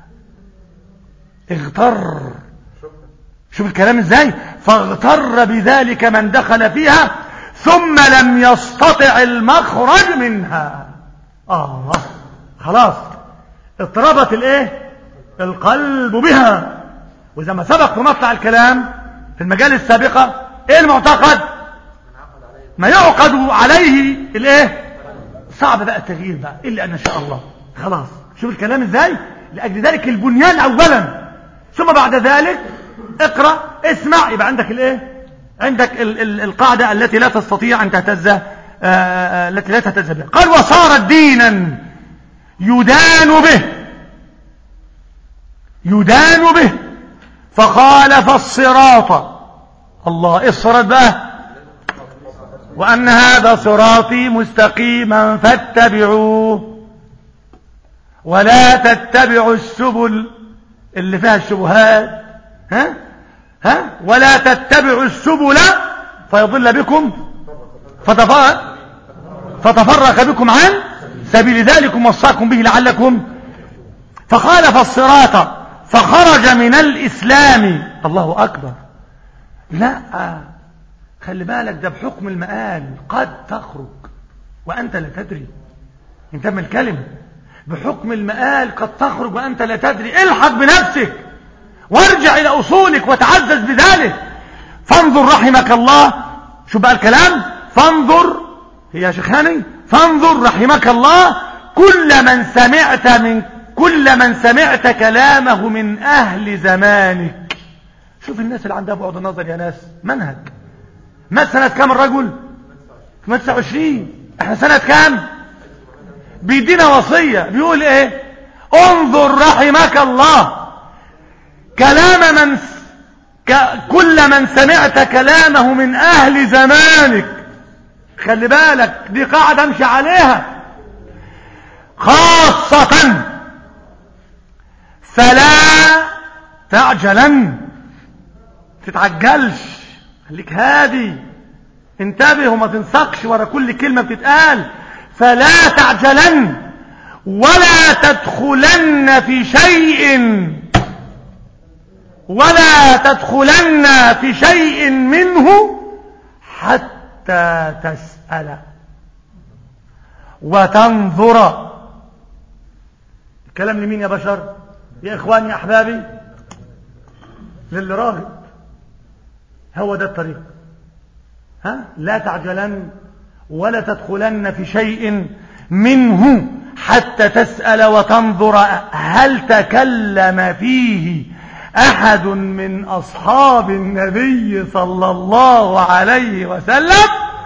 اغتر، شوف الكلام ازاي، فاغتر بذلك من دخل فيها ثم لم يستطع المخرج منها. اه خلاص اضطربت الايه القلب بها. وزي ما سبق في مطلع الكلام في المجال السابقة، ايه المعتقد؟ ما يعقد عليه الايه صعب بقى التغيير بقى الا ان شاء الله. خلاص شوف الكلام ازاي. لاجل ذلك البنيان اولا، ثم بعد ذلك اقرأ اسمع، يبقى عندك الايه عندك ال ال القاعدة التي لا تستطيع ان تهتز التي لا تهتز بها. قال وصارت دينا يدان به يدان به فخالف الصراط. الله الصراط بقى، وأن هذا صراطي مستقيما فاتبعوه ولا تتبعوا السبل اللي فيها الشبهات، ها ها ولا تتبعوا السبل فيضل بكم فتفرق فتفرق بكم عن سبيل ذلكم وصاكم به لعلكم. فخالف الصراط فخرج من الإسلام. الله أكبر. لا خلي بالك، ده بحكم المآل قد تخرج وأنت لا تدري. انتبه الكلمة، بحكم المآل قد تخرج وأنت لا تدري. الحق بنفسك وارجع إلى أصولك وتعزز بذلك. فانظر رحمك الله، شو بقى الكلام، فانظر هي يا شيخاني، فانظر رحمك الله كل من سمعت من كل من سمعت كلامه من أهل زمانك. شوف الناس اللي عندها بعد نظر يا ناس، منهج. مات سنة كام الرجل؟ مات تسعة وعشرين. احنا سنة كام؟ بيدينا وصية بيقول ايه؟ انظر رحمك الله كلام من ك... كل من سمعت كلامه من اهل زمانك. خلي بالك دي قاعدة امشي عليها، خاصة فلا تعجلا، تتعجلش، خليك هادي، انتبه وما تنسقش ورا كل كلمة بتتقال. فلا تعجلن ولا تدخلن في شيء ولا تدخلن في شيء منه حتى تسأل وتنظر. الكلام لمين يا بشر؟ يا إخواني يا أحبابي، للي راغب. هو ده الطريق. ها لا تعجلن ولا تدخلن في شيء منه حتى تسأل وتنظر هل تكلم فيه أحد من أصحاب النبي صلى الله عليه وسلم.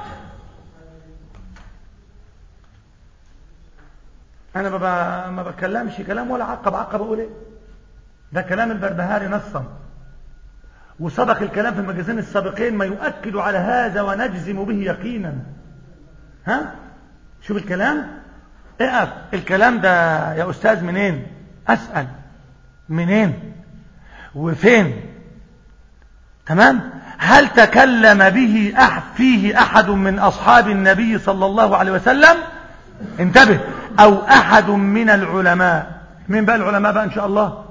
أنا ما بكلمش كلام ولا عقب عقب أقول إيه، ده كلام البربهاري نصا، وسبق الكلام في المجازين السابقين ما يؤكد على هذا ونجزم به يقينا. ها شوف الكلام، اقف الكلام ده يا أستاذ منين؟ أسأل منين وفين؟ تمام. هل تكلم به أحد فيه أحد من أصحاب النبي صلى الله عليه وسلم؟ انتبه، أو أحد من العلماء. مين بقى العلماء بقى إن شاء الله؟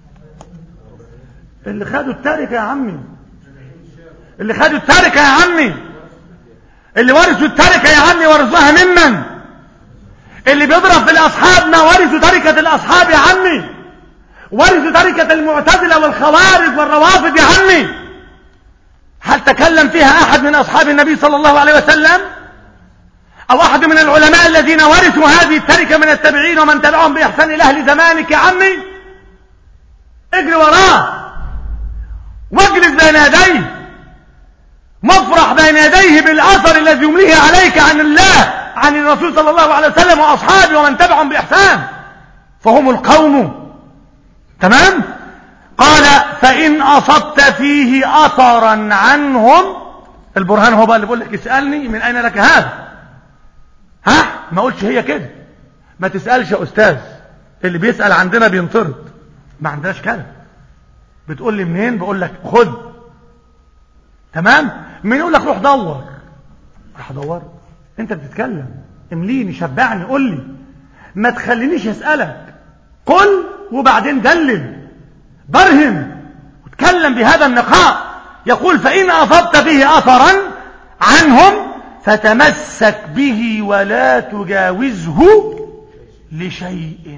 اللي خدوا التركة يا عمي، اللي خدوا التركة يا عمي، اللي ورثوا التركة يا عمي. ورثوها ممن؟ اللي بيضرب في الأصحاب ما ورثوا تركة الأصحاب يا عمي، ورثوا تركة المعتزلة والخوارج والروافض يا عمي. هل تكلم فيها أحد من أصحاب النبي صلى الله عليه وسلم أو أحد من العلماء الذين ورثوا هذه التركة من التابعين ومن تبعهم بإحسان إلى أهل زمانك يا عمي؟ اجري وراه واجلس بين يديه، مفرح بين يديه بالأثر الذي يمليه عليك عن الله عن الرسول صلى الله عليه وسلم وأصحابه ومن تبعهم بإحسان، فهم القوم. تمام. قال فإن أصبت فيه أثرا عنهم، البرهان هو بقى اللي بيقول لك اسألني من أين لك هذا. ها ما قلتش هي كده، ما تسألش يا أستاذ، اللي بيسأل عندنا بينطرد، ما عندناش كده. بتقول لي منين؟ بقول لك خد. تمام. من يقول لك روح دور، راح ادور. انت بتتكلم، امليني شبعني قول لي، ما تخلينيش اسالك. قل وبعدين دلل برهن وتكلم بهذا النقاء. يقول فإن أصبت فيه أثرا عنهم فتمسك به ولا تجاوزه لشيء.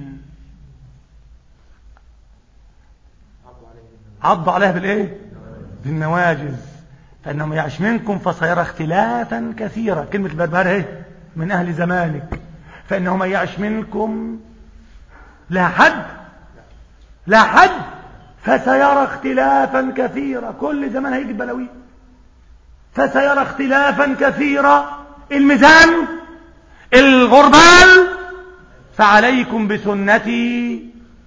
عضوا عليها بالايه؟ بالنواجذ. فإنهم يعش منكم فسيرى اختلافا كثيرا. كلمة البربهار ايه؟ من أهل زمانك. فإنه من يعش منكم لا حد لا حد فسيرى اختلافا كثيرا. كل زمان هيجي بلاوي. فسيرى اختلافا كثيرا. الميزان الغربال. فعليكم بسنتي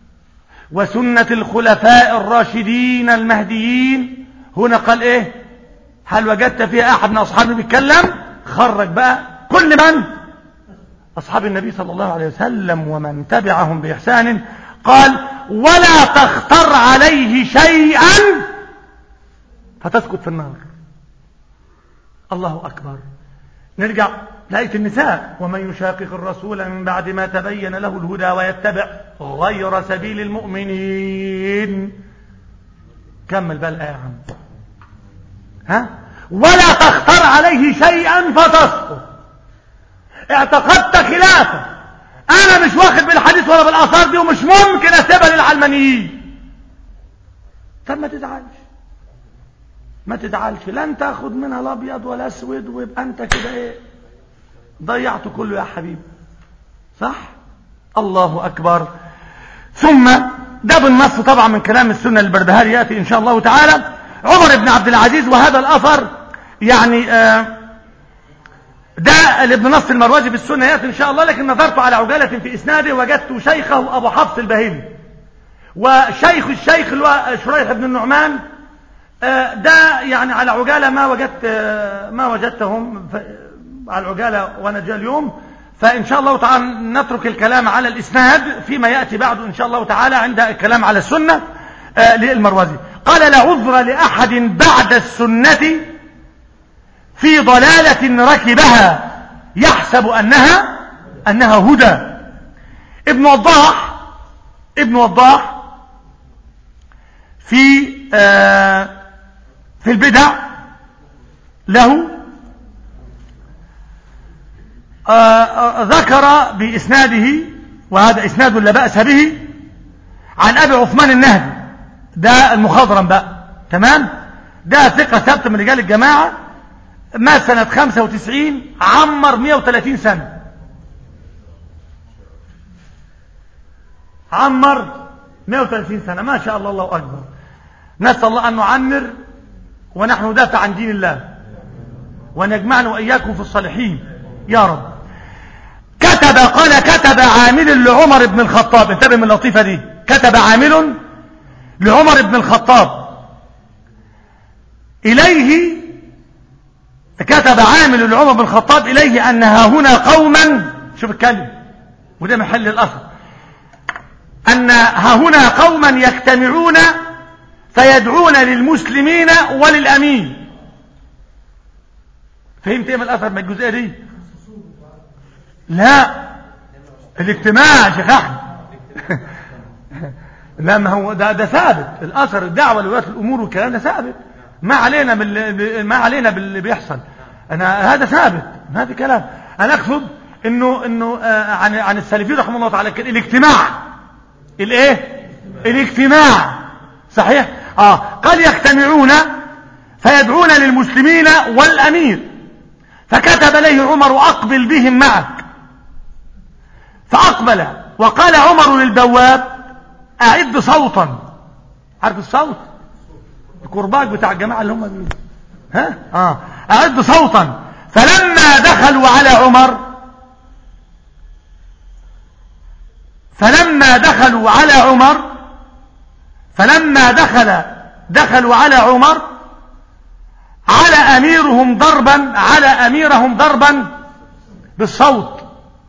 وسنة الخلفاء الراشدين المهديين. هنا قال ايه؟ هل وجدت فيها احد من اصحابي بيتكلم؟ خرج بقى كل من اصحاب النبي صلى الله عليه وسلم ومن تبعهم باحسان. قال ولا تختر عليه شيئا فتسقط في النار. الله اكبر. نرجع لآية النساء ومن يشاقق الرسول من بعد ما تبين له الهدى ويتبع غير سبيل المؤمنين. كمل بقى الآية يا عم. ها ولا تختر عليه شيئا فتسقط. اعتقدت خلافه، انا مش واخد بالحديث ولا بالاثار دي ومش ممكن اسيبها للعلمانيين. طب ما تزعلش ما تزعلش، لن تاخد منها الابيض ولا اسود ويبقى انت كده ايه ضيعته كله يا حبيبي. صح. الله اكبر. ثم ده بالنص طبعا من كلام السنه البربهاري ياتي ان شاء الله تعالى. عمر بن عبد العزيز، وهذا الاثر يعني آه ده لابن نص المروزي بالسنه ياتي ان شاء الله، لكن نظرت على عجاله في اسناده وجدت شيخه ابو حفص البهيلي وشيخ الشيخ شريح بن النعمان. آه ده يعني على عجاله ما وجدت آه ما وجدتهم على العجاله وانا جاء اليوم. فان شاء الله تعالى نترك الكلام على الاسناد فيما ياتي بعد ان شاء الله تعالى عند الكلام على السنه آه للمروزي. قال لا عذر لاحد بعد السنه في ضلالة ركبها يحسب أنها أنها هدى. ابن وضاح ابن وضاح في آه في البدع له آه ذكر بإسناده، وهذا إسناد لا بأس به، عن أبي عثمان النهدي. ده المخضرم بقى. تمام. ده ثقة ثابتة من رجال الجماعة. مات سنة خمسة وتسعين، عمر مئة وثلاثين سنة. عمر مئة وثلاثين سنة، ما شاء الله. الله أكبر. نسأل الله أن نعمر ونحن ندافع عن دين الله ونجمعنا وإياكم في الصالحين يا رب. كتب قال كتب عامل لعمر بن الخطاب. انتبه من اللطيفة دي. كتب عامل لعمر بن الخطاب إليه كتب عامل لعمر بن الخطاب إليه أن ها هنا قوما، شوف الكلمة وده محل الأثر، أن ها هنا قوما يجتمعون فيدعون للمسلمين وللأمين. فهمت ايه من الأثر من الجزئية دي؟ لا الاجتماع يا شيخ أحمد. لا ما هو ده ده ثابت. الأثر الدعوة لولاة الأمور والكلام ده ثابت. ما علينا بال... ما علينا باللي بيحصل. انا هذا ثابت، ما في كلام. انا اقصد انه انه آه عن عن السلفيين رحمه الله تعالى كده الاجتماع. الايه؟ الاجتماع. صحيح. اه قال يجتمعون فيدعون للمسلمين والامير. فكتب اليه عمر اقبل بهم معك. فاقبل وقال عمر للبواب اعد صوتا. عارف الصوت؟ الكرباج بتاع الجماعة اللي هم بيه. ها اه اعد صوتا. فلما دخلوا على عمر فلما دخلوا على عمر فلما دخل دخلوا على عمر على أميرهم ضربا على أميرهم ضربا بالصوت.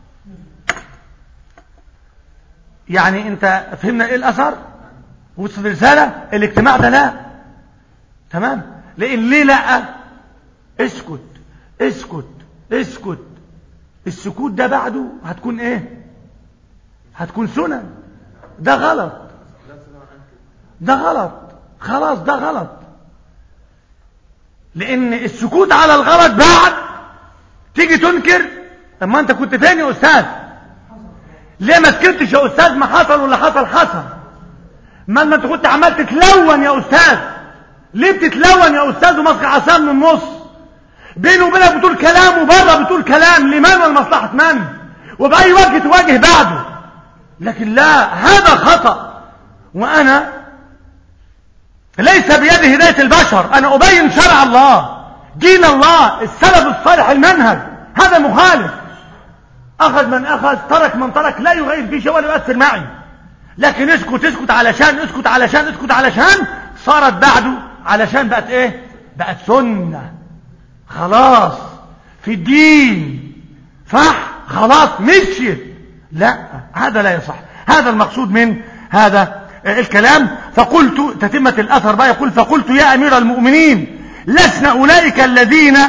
يعني انت فهمنا ايه الأثر وصف الرسالة؟ الاجتماع ده لا، تمام، لأن ليه لا؟ اسكت اسكت اسكت. السكوت ده بعده هتكون ايه؟ هتكون سنن. ده غلط، ده غلط، خلاص ده غلط. لان السكوت على الغلط بعد تيجي تنكر. اما انت كنت فين يا استاذ؟ ليه ما سكتش يا استاذ؟ ما حصل ولا حصل حصل. ما انت كنت عمال تتلون يا استاذ. ليه بتتلون يا استاذ وماسك عصام من النص؟ بينه وبينك بتقول كلام وبره بتقول كلام، لمن ولمصلحة من؟ وبأي وجه تواجه بعده. لكن لا، هذا خطأ. وأنا ليس بيد هداية البشر، أنا أبين شرع الله، دين الله، السلف الصالح، المنهج. هذا مخالف. أخذ من أخذ، ترك من ترك، لا يغير في شيء ولا يؤثر معي. لكن اسكت اسكت علشان اسكت علشان اسكت علشان صارت بعده علشان بقت ايه؟ بقت سنة. خلاص في الدين صح، خلاص مشيت. لا، هذا لا يصح. هذا المقصود من هذا الكلام. فقلت، تتمة الأثر بقى، يقول فقلت يا أمير المؤمنين لسنا أولئك الذين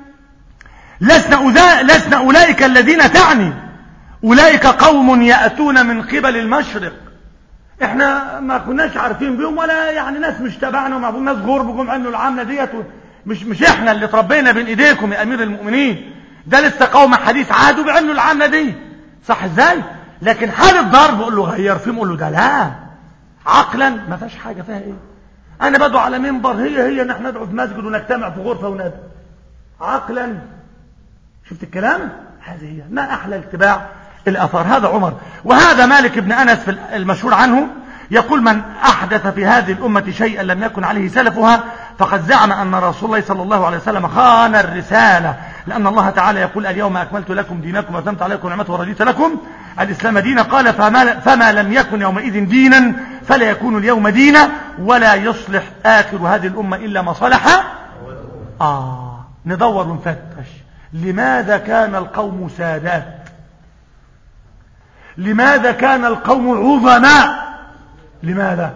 لسنا, لسنا أولئك الذين تعني. أولئك قوم يأتون من قبل المشرق. احنا ما كناش عارفين بيهم، ولا يعني ناس مش تبعنا، وما ناس غرب جم عملوا العملة ديت. مش مش احنا اللي تربينا بين ايديكم يا امير المؤمنين. ده لسه قوم حديث عهد وبيعملوا العملة دي، صح ازاي؟ لكن حال الضرب قول له غير فيهم، قول له ده لا، عقلا ما فيهاش حاجة فيها ايه. انا بدعو على منبر، هي هي نحن ندعو في مسجد ونجتمع في غرفة وندعو. عقلا شفت الكلام؟ هذه هي ما احلى اتباع الاثار. هذا عمر. وهذا مالك بن انس في المشهور عنه يقول من احدث في هذه الامة شيئا لم يكن عليه سلفها فقد زعم ان رسول الله صلى الله عليه وسلم خان الرسالة، لان الله تعالى يقول اليوم اكملت لكم دينكم واتممت عليكم نعمتي ورضيت لكم الاسلام دينا. قال فما, فما لم يكن يومئذ دينا فلا يكون اليوم دينا، ولا يصلح اخر هذه الامة الا ما صلح. اه ندور ونفتش لماذا كان القوم سادات، لماذا كان القوم عظماء، لماذا؟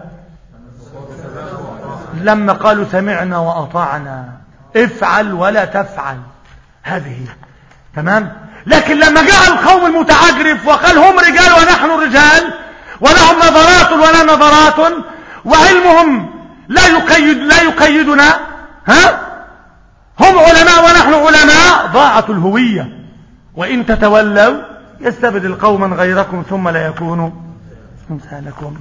لما قالوا سمعنا وأطعنا، افعل ولا تفعل، هذه هي. تمام. لكن لما جاء القوم المتعجرف وقال هم رجال ونحن رجال، ولهم نظرات ولا نظرات، وعلمهم لا يقيد لا يقيدنا، ها، هم علماء ونحن علماء، ضاعت الهوية. وإن تتولوا يستبدل قوما غيركم ثم لا يكونوا أمثالكم.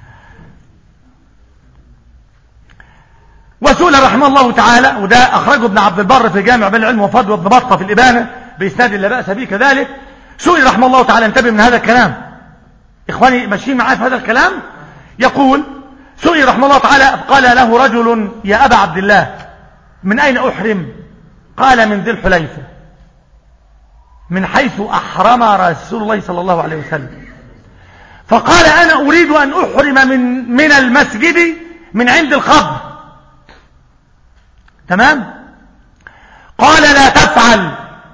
وسئل رحمه الله تعالى، وده أخرجه ابن عبد البر في جامع بين العلم وفضل وابن بطة في الإبانة بإسناد لا بأس به كذلك. سئل رحمه الله تعالى، انتبه من هذا الكلام إخواني ماشيين معايا في هذا الكلام. يقول سئل رحمه الله تعالى قال له رجل يا أبا عبد الله من أين أحرم؟ قال من ذي الحليفة، من حيث أحرم رسول الله صلى الله عليه وسلم. فقال أنا أريد أن أحرم من, من المسجد من عند الخضر. تمام. قال لا تفعل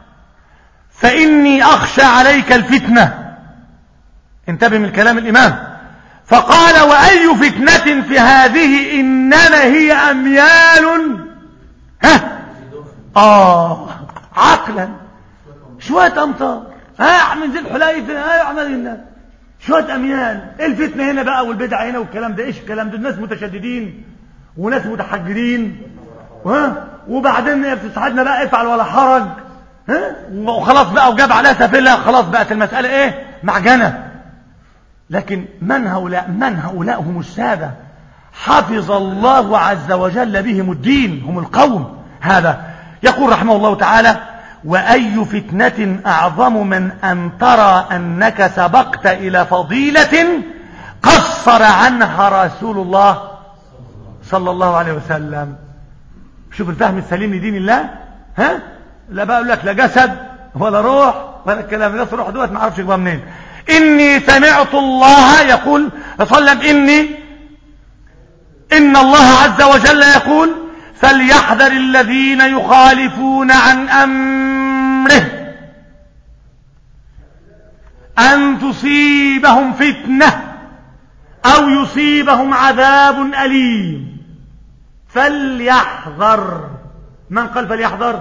فإني أخشى عليك الفتنة. انتبه من كلام الإمام. فقال وأي فتنة في هذه إنما هي أميال. ها آه عقلا شوية أمطار، ها من ذي الحليفة، ها يعمل الناس شوية أميال. إيه الفتنة هنا بقى والبدع هنا والكلام ده؟ إيش الكلام ده؟ الناس متشددين وناس متحجرين، ها، وبعدين بتصعدنا بقى افعل ولا حرج، ها، وخلاص بقى وجاب عليها سفلة، خلاص بقت المسألة إيه؟ معجنة. لكن من هؤلاء؟ من هؤلاء؟ هم السادة حفظ الله عز وجل بهم الدين، هم القوم. هذا يقول رحمه الله تعالى وأي فتنة أعظم من أن ترى أنك سبقت إلى فضيلة قصر عنها رسول الله صلى الله عليه وسلم. شوف الفهم السليم لدين الله. ها لا بقى أقول لك لا جسد ولا روح ولا الكلام ده، روح دوت ما اعرفش جابها منين. إني سمعت الله يقول صلى الله عليه وسلم إني إن الله عز وجل يقول فليحذر الذين يخالفون عن أمره أن تصيبهم فتنة أو يصيبهم عذاب أليم. فليحذر، من قال فليحذر؟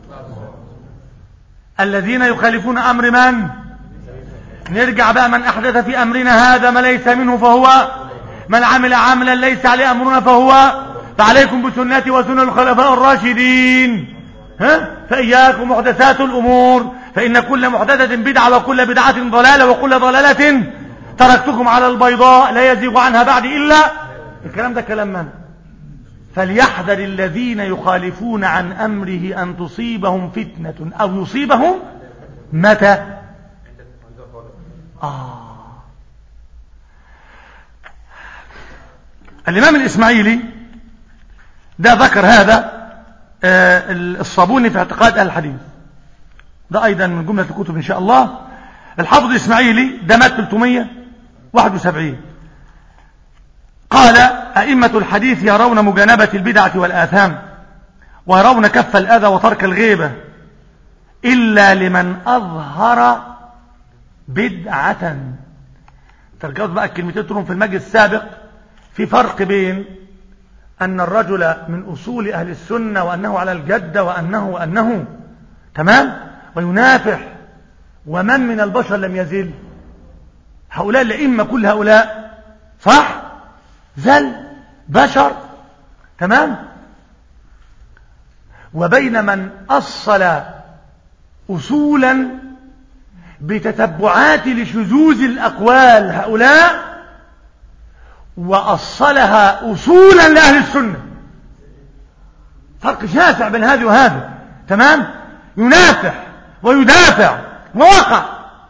الذين يخالفون أمر من؟ نرجع بقى، من أحدث في أمرنا هذا ما ليس منه فهو، من عمل عملا ليس عليه أمرنا فهو، فعليكم بسنتي وسنة الخلفاء الراشدين، ها؟ فإياكم محدثات الأمور فإن كل محدثة بدعة وكل بدعة ضلالة وكل ضلالة تركتكم على البيضاء لا يزيغ عنها بعد إلا. الكلام ده كلام من؟ فليحذر الذين يخالفون عن أمره أن تصيبهم فتنة أو يصيبهم متى؟ آه. الإمام الإسماعيلي ده ذكر هذا آه الصابوني في اعتقاد أهل الحديث، ده أيضا من جملة الكتب إن شاء الله. الحافظ الإسماعيلي ده مات ثلاثمائة وواحد وسبعين، قال أئمة الحديث يرون مجانبة البدعة والآثام ويرون كف الأذى وترك الغيبة إلا لمن أظهر بدعة. ترجعوا بقى الكلمتين تقولهم في المجلس السابق، في فرق بين أن الرجل من أصول أهل السنة وأنه على الجدة وأنه وأنه تمام وينافح، ومن من البشر لم يزل. هؤلاء الأئمة كل هؤلاء صح زل بشر تمام، وبين من أصل أصولا بتتبعات لشذوذ الأقوال هؤلاء وأصلها أصولا لأهل السنة. فرق شاسع بين هذه وهذا تمام. ينافح ويدافع ووقع،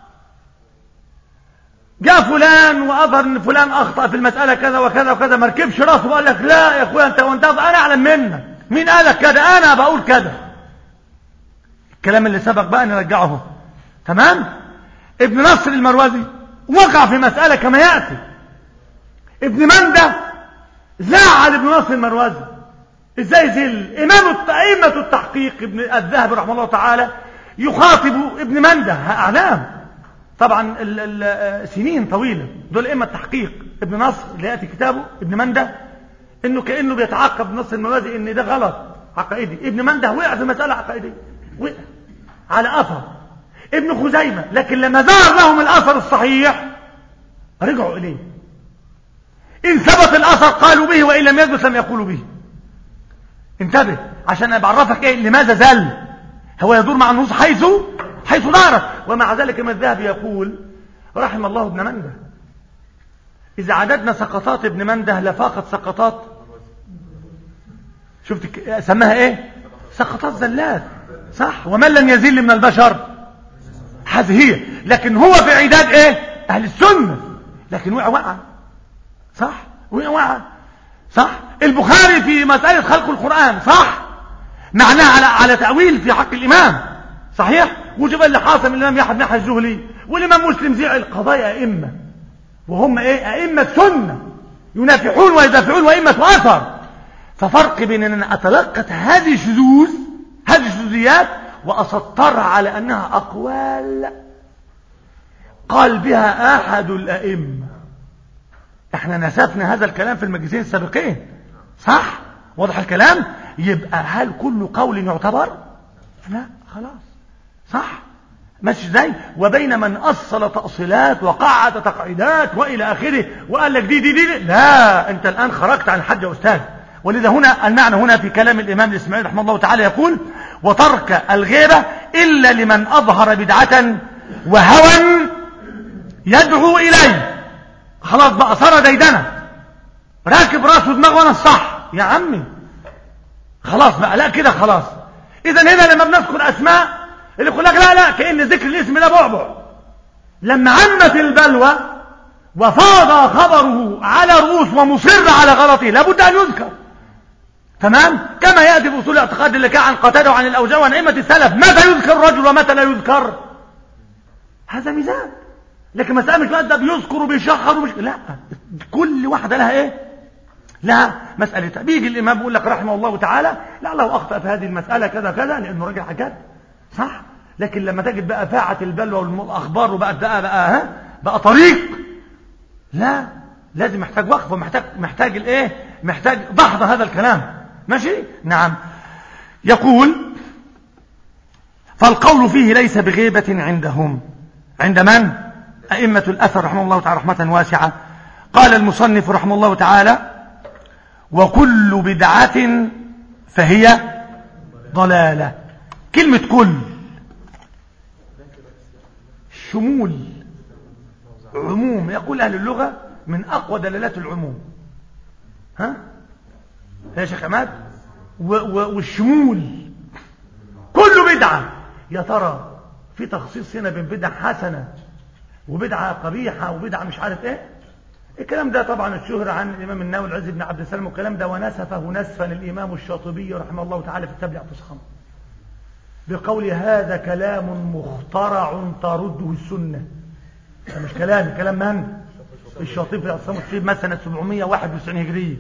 جاء فلان وأظهر أن فلان أخطأ في المسألة كذا وكذا وكذا، ما ركبش راسه وقال لك لا يا أخويا أنت وأنت أنا أعلم منك، مين قالك كذا؟ أنا بقول كذا. الكلام اللي سبق بقى نرجعه تمام. ابن نصر المروزي وقع في مسألة كما يأتي. ابن منده زعل ابن نصر المروزي، ازاي زل؟ امام ائمه التحقيق ابن الذهبي رحمه الله تعالى يخاطب ابن منده، اعلام طبعا ال ال سنين طويله دول ائمه التحقيق. ابن نصر اللي ياتي كتابه ابن منده انه كانه بيتعقب ابن نصر المروزي ان ده غلط عقائدي. ابن منده وقع في مساله عقائديه، وقع على اثر ابن خزيمه، لكن لما ظهر لهم الاثر الصحيح رجعوا اليه. إن ثبت الأثر قالوا به، وإن لم يثبت لم يقولوا به. انتبه عشان بعرفك إيه لماذا زل. هو يدور مع النصوص حيث حيث دارت، ومع ذلك ما الذهبي يقول رحم الله ابن منده، إذا عددنا سقطات ابن منده لفاقت سقطات، شفت سماها إيه؟ سقطات زلات صح. ومن لم يزل من البشر هذه هي، لكن هو في عداد إيه؟ أهل السنة، لكن وقع وقع صح وقع صح. البخاري في مسألة خلق القرآن صح، معناها على على تأويل في حق الإمام صحيح، وجب اللي حاصل من الإمام يحيى بن يحيى الزهلي، والإمام مسلم زعل. قضايا أئمة وهم إيه؟ أئمة سنة ينافحون ويدافعون وأئمة أثر. ففرق بين أن أتلقت هذه الشذوذ هذه الشذوذيات وأسطرها على أنها أقوال قال بها أحد الأئمة. احنا نسفنا هذا الكلام في المجلسين السابقين صح، واضح الكلام. يبقى هل كل قول يعتبر؟ لا خلاص صح ماشي ازاي. وبين من اصل تاصيلات وقعد تقعيدات والى اخره وقال لك دي دي دي, دي. لا، انت الان خرجت عن الحد يا استاذ. ولذا هنا المعنى هنا في كلام الامام الاسماعيلي رحمه الله تعالى يقول وترك الغيبه الا لمن اظهر بدعه وهوى يدعو اليه. خلاص بقى صار ديدنه، راكب راسه دماغه وانا الصح يا عمي، خلاص بقى لا كده خلاص. اذا هنا لما بنذكر اسماء اللي يقول لك لا لا كأن ذكر الاسم ده بعبع، لما عمت البلوى وفاض خبره على رؤوس ومصر على غلطه لابد ان يذكر تمام. كما ياتي في اصول الاعتقاد اللي كان عن قتاده وعن الاوزاعي وعن ائمه السلف، متى يذكر الرجل ومتى لا يذكر، هذا ميزان لكن مسألة مش بقى ده بيذكر وبيشخر ومش لا، كل واحدة لها ايه؟ لها مسألتها. بيجي الإمام بيقول لك رحمه الله تعالى لعله أخطأ في هذه المسألة كذا كذا لأنه راجل حاجات صح، لكن لما تجد بقى فاعة البلوى والأخبار وبقى بقى بقى ها بقى طريق، لا لازم محتاج وقف ومحتاج محتاج الايه؟ محتاج دحض هذا الكلام. ماشي؟ نعم. يقول فالقول فيه ليس بغيبة عندهم. عند من؟ أئمة الأثر رحمه الله تعالى رحمة واسعة. قال المصنف رحمه الله تعالى وكل بدعة فهي ضلالة. كلمة كل شمول عموم، يقول أهل اللغة من أقوى دلالات العموم. ها يا شيخ عماد؟ والشمول كل بدعة. يا ترى في تخصيص هنا بين بدعة حسنة وبدعة قبيحة وبدعة مش عارف ايه؟ الكلام ده طبعا الشهر عن الإمام النووي العز بن عبد السلام، والكلام ده ونسفه نسفا الإمام الشاطبي رحمه الله تعالى في التبع الفصحى بقول هذا كلام مخترع ترده السنة. مش كلام كلام من؟ الشاطبي في اعتصام التصيب مثلا سنة سبعمائة وواحد وتسعين هجرية.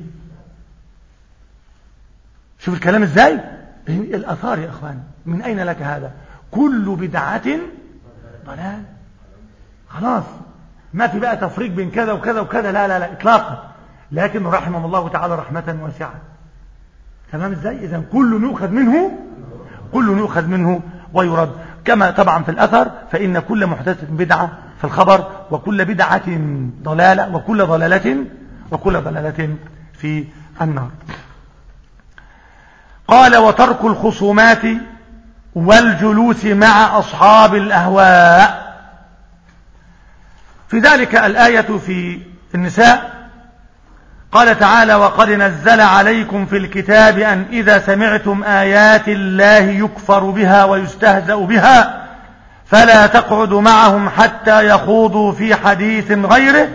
شوف الكلام ازاي؟ الأثار يا اخوان. من أين لك هذا؟ كل بدعة ضلال. خلاص ما في بقى تفريق بين كذا وكذا وكذا، لا لا لا اطلاقا، لكن رحمه الله تعالى رحمة واسعة. تمام ازاي؟ اذا كل نؤخذ منه كل نؤخذ منه ويرد. كما طبعا في الأثر فإن كل محدثة بدعة في الخبر، وكل بدعة ضلالة، وكل ضلالة وكل ضلالة في النار. قال وترك الخصومات والجلوس مع أصحاب الأهواء. في ذلك الآية في النساء قال تعالى وقد نزل عليكم في الكتاب أن إذا سمعتم آيات الله يكفر بها ويستهزأ بها فلا تقعدوا معهم حتى يخوضوا في حديث غيره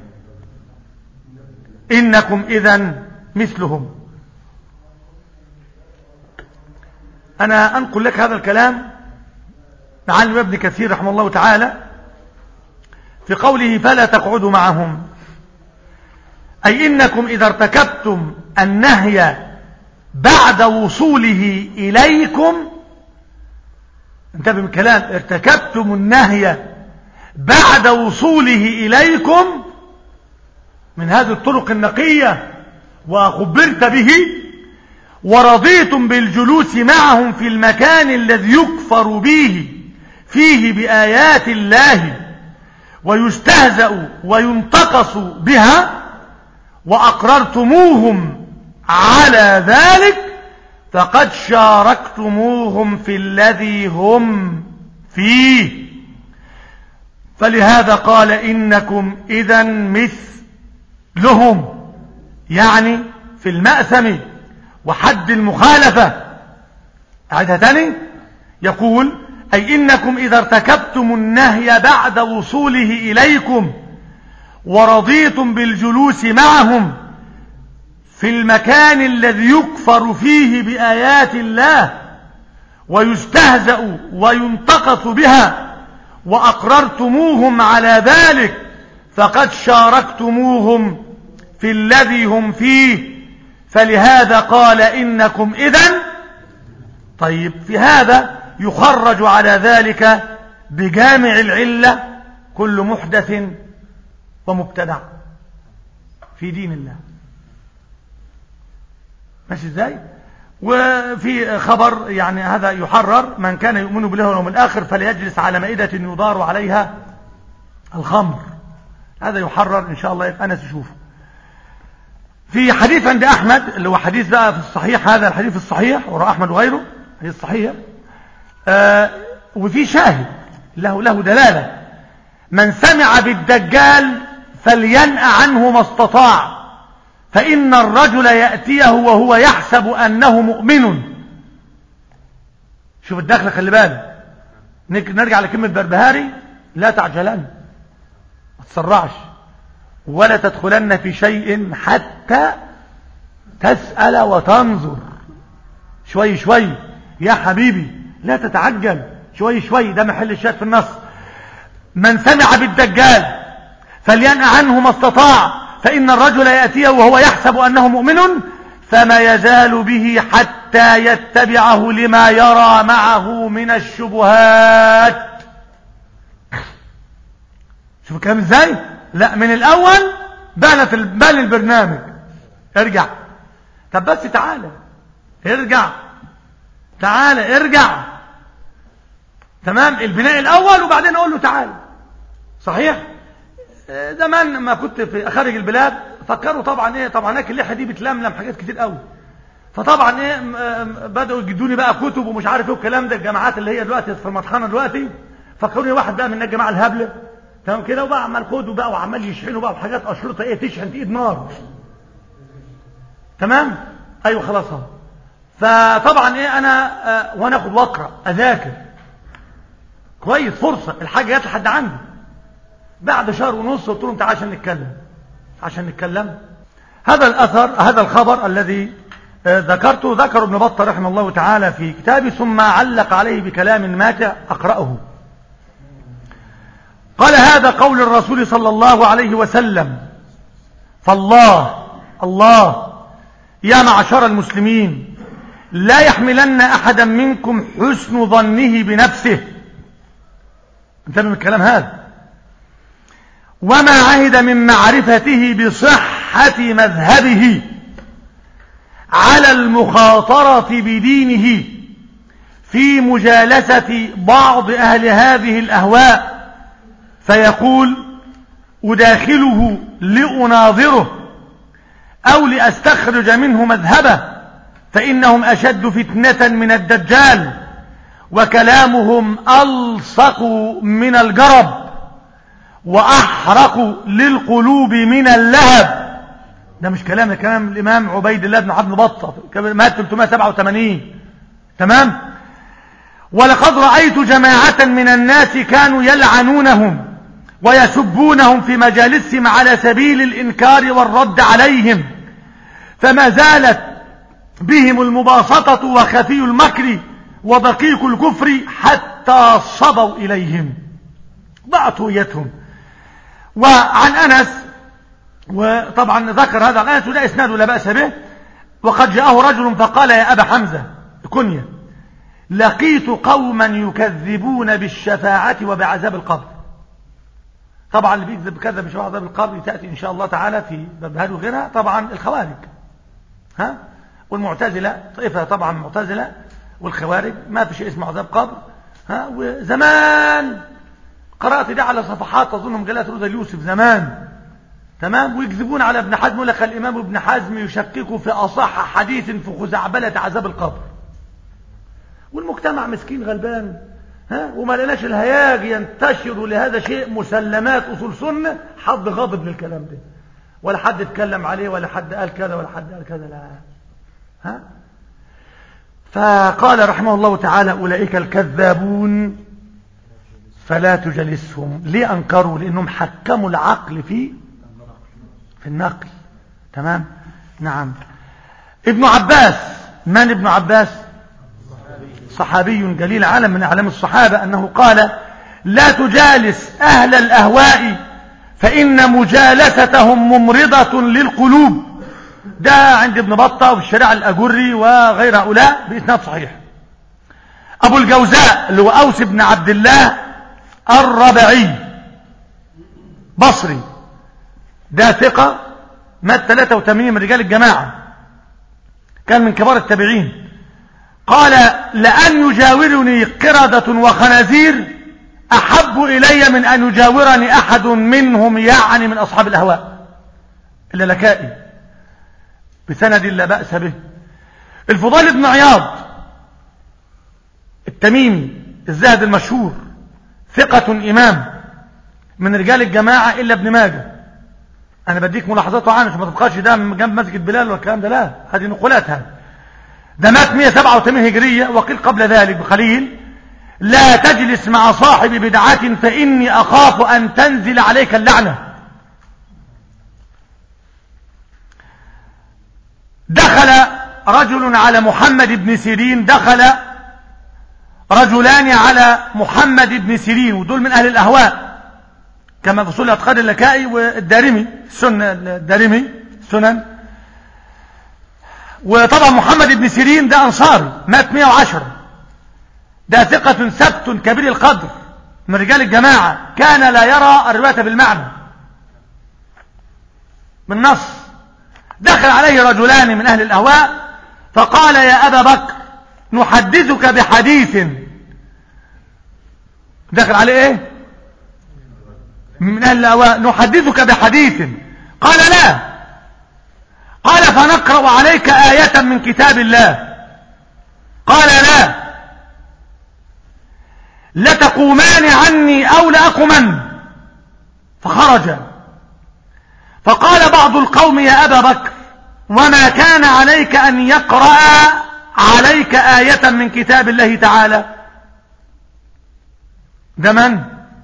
إنكم إذن مثلهم. أنا أنقل لك هذا الكلام عن ابن كثير رحمه الله تعالى في قوله فلا تقعدوا معهم، أي إنكم إذا ارتكبتم النهي بعد وصوله إليكم، انتبه من الكلام، ارتكبتم النهي بعد وصوله إليكم من هذه الطرق النقية وخبرت به، ورضيتم بالجلوس معهم في المكان الذي يكفر به فيه بآيات الله ويستهزأ وينتقص بها، وأقررتموهم على ذلك فقد شاركتموهم في الذي هم فيه. فلهذا قال إنكم إذن مثلهم، يعني في المأثم وحد المخالفة. أعيدها تاني، يقول أي إنكم إذا ارتكبتم النهي بعد وصوله إليكم ورضيتم بالجلوس معهم في المكان الذي يكفر فيه بآيات الله ويستهزأ وينتقص بها وأقررتموهم على ذلك فقد شاركتموهم في الذي هم فيه. فلهذا قال إنكم إذن. طيب في هذا يخرج على ذلك بجامع العلة كل محدث ومبتدع في دين الله. ماشي ازاي؟ وفي خبر يعني هذا يحرر من كان يؤمن بالله واليوم الآخر فليجلس على مائدة يدار عليها الخمر. هذا يحرر إن شاء الله، يبقى أنا تشوفه. في حديث عند أحمد اللي هو حديث بقى في الصحيح، هذا الحديث الصحيح وراء أحمد وغيره حديث صحيح، آه وفي شاهد له له دلالة: من سمع بالدجال فلينأ عنه ما استطاع فإن الرجل يأتيه وهو يحسب أنه مؤمن. شوف الدخل، خلي بالك، نرجع لكلمة بربهاري: لا تعجلن، ما تسرعش، ولا تدخلن في شيء حتى تسأل وتنظر. شوي شوي يا حبيبي، لا تتعجل، شوي شوي، ده محل الشاهد في النص. من سمع بالدجال فلينأ عنه ما استطاع، فإن الرجل يأتيه وهو يحسب أنه مؤمن فما يزال به حتى يتبعه لما يرى معه من الشبهات. شوف الكلام ازاي؟ لا من الأول بانت بان البرنامج. ارجع. طب بس تعالى ارجع، تعالى ارجع. تمام، البناء الأول وبعدين أقول له تعالى. صحيح؟ زمان ما كنت في خارج البلاد فكروا طبعا ايه، طبعا هناك اللحيه دي بتلملم حاجات كتير قوي، فطبعا ايه بدأوا يجدوني بقى كتب ومش عارف ايه والكلام ده. الجامعات اللي هي دلوقتي في المطحنه دلوقتي فكروني واحد بقى من الجماعه الهبله، تمام كده، وبقى عمال خدوا بقى وعمال يشحنوا بقى بحاجات اشرطه ايه تشحن في ايد نار. تمام، ايوه خلاص اهو. فطبعا ايه انا آه وانا اخد واقرا اذاكر كويس، فرصه الحاجه جت لحد عندي بعد شهر ونص قلت لهم تعال عشان نتكلم عشان نتكلم. هذا الأثر، هذا الخبر الذي ذكرته ذكر ابن بطة رحمه الله تعالى في كتابه، ثم علق عليه بكلام ماتع أقرأه. قال هذا قول الرسول صلى الله عليه وسلم: فالله الله يا معشر المسلمين لا يحملن أحدا منكم حسن ظنه بنفسه. انتبه من الكلام هذا. وما عهد من معرفته بصحة مذهبه على المخاطرة بدينه في مجالسة بعض أهل هذه الأهواء، فيقول أداخله لأناظره أو لأستخرج منه مذهبه، فإنهم أشد فتنة من الدجال وكلامهم ألصق من الجرب وأحرق للقلوب من اللهب. ده مش كلام، كلام الإمام عبيد الله بن عبد بطة مات ثلاثمائة وسبعة وثمانين. تمام. ولقد رأيت جماعة من الناس كانوا يلعنونهم ويسبونهم في مجالسهم على سبيل الإنكار والرد عليهم، فما زالت بهم المباسطة وخفي المكر ودقيق الكفر حتى صبوا إليهم ضعتويتهم. وعن أنس، وطبعا ذكر هذا عن أنس ولا إسناد ولا بأس به، وقد جاءه رجل فقال: يا أبا حمزة كنية، لقيت قوما يكذبون بالشفاعة وبعذاب القبر. طبعا اللي بيكذب كذب بشفاعة وعذاب القبر تأتي إن شاء الله تعالى في باب هذه وغيرها. طبعا الخوارج ها والمعتزلة، طائفة طبعا المعتزلة والخوارج ما في شيء اسمه عذاب قبر ها. وزمان قرأت ده على صفحات تظنهم مجلات روزا اليوسف زمان. تمام. ويكذبون على ابن حزم، ولك الإمام ابن حزم يشكك في أصح حديث في خزعبلة عذاب القبر. والمجتمع مسكين غلبان ها، وما لناش الهياج ينتشر لهذا شيء مسلمات أصول سنة. حد غاضب للكلام ده ولا حد اتكلم عليه ولا حد قال كذا ولا حد قال كذا، لا ها. فقال رحمه الله تعالى: أولئك الكذابون فلا تجلسهم. ليه أنكروا؟ لأنهم حكموا العقل في في النقل. تمام. نعم. ابن عباس، من ابن عباس؟ صحابي جليل عالم من أعلام الصحابة، أنه قال: لا تجالس أهل الأهواء فإن مجالستهم ممرضة للقلوب. ده عند ابن بطة وفي الشريعة الأجري وغير هؤلاء بإسناد صحيح. أبو الجوزاء اللي هو أوس بن عبد الله الربعي بصري، ده ثقة، مات ثلاثة وثمانين من رجال الجماعة، كان من كبار التابعين. قال: لأن يجاورني قردة وخنازير أحب إلي من أن يجاورني أحد منهم، يعني من أصحاب الأهواء. اللالكائي بسند لا بأس به. الفضيل بن عياض التميمي الزاهد المشهور، ثقة إمام من رجال الجماعة إلا ابن ماجه. أنا بديك ملاحظاته عنه عشان ما تبقاش ده من جنب مسجد بلال والكلام ده، لا، هذه نقولات. هذا ده مات مئة وسبعة وثمانين هجرية، وقيل قبل ذلك بقليل: لا تجلس مع صاحب بدعة فإني أخاف أن تنزل عليك اللعنة. دخل رجل على محمد بن سيرين، دخل رجلان على محمد بن سيرين، ودول من أهل الأهواء، كما في أصول اعتقاد اللكائي والدارمي السنة الدارمي السنن. وطبعا محمد بن سيرين ده أنصاري مات مئة وعشرة، ده ثقة ثبت كبير القدر من رجال الجماعة، كان لا يرى الرواية بالمعنى بالنص. دخل عليه رجلان من أهل الأهواء فقال يا أبا بكر نحدثك بحديث. دخل عليه ايه من أهل الأهواء نحدثك بحديث، قال لا. قال فنقرأ عليك آية من كتاب الله، قال لا. لتقومان عني أو لأقومن. فخرج. فقال بعض القوم يا أبا بكر وما كان عليك أن يقرأ عليك آية من كتاب الله تعالى؟ ده من؟